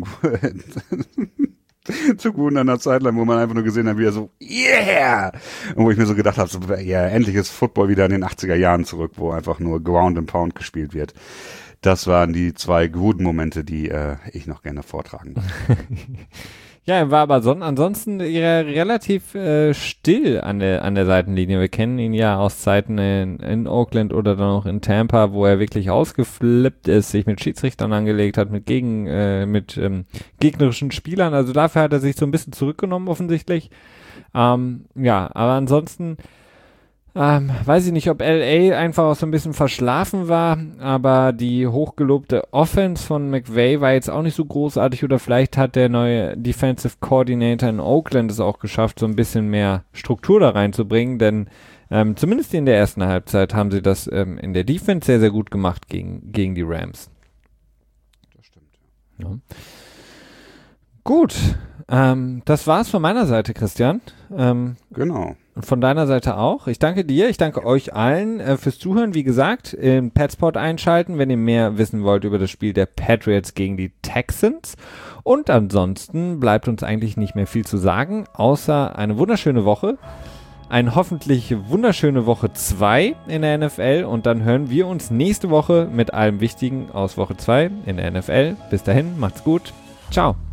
zu Gruden an der Sideline, wo man einfach nur gesehen hat, wie er so, yeah! Und wo ich mir so gedacht habe, so, ja, endlich ist Football wieder in den 80er Jahren zurück, wo einfach nur Ground and Pound gespielt wird. Das waren die 2 Gruden-Momente, die ich noch gerne vortragen würde. Ja, er war aber ansonsten relativ still an der Seitenlinie. Wir kennen ihn ja aus Zeiten in Oakland oder dann auch in Tampa, wo er wirklich ausgeflippt ist, sich mit Schiedsrichtern angelegt hat, mit gegnerischen Spielern. Also dafür hat er sich so ein bisschen zurückgenommen offensichtlich. Ja, aber ansonsten weiß ich nicht, ob LA einfach auch so ein bisschen verschlafen war, aber die hochgelobte Offense von McVay war jetzt auch nicht so großartig oder vielleicht hat der neue Defensive Coordinator in Oakland es auch geschafft, so ein bisschen mehr Struktur da reinzubringen, denn zumindest in der ersten Halbzeit haben sie das in der Defense sehr, sehr gut gemacht gegen die Rams. Das stimmt, ja. Gut, das war's von meiner Seite, Christian. Genau. Von deiner Seite auch. Ich danke dir, ich danke euch allen fürs Zuhören. Wie gesagt, im Petspot einschalten, wenn ihr mehr wissen wollt über das Spiel der Patriots gegen die Texans. Und ansonsten bleibt uns eigentlich nicht mehr viel zu sagen, außer eine wunderschöne Woche. Eine hoffentlich wunderschöne Woche 2 in der NFL. Und dann hören wir uns nächste Woche mit allem Wichtigen aus Woche 2 in der NFL. Bis dahin, macht's gut. Ciao.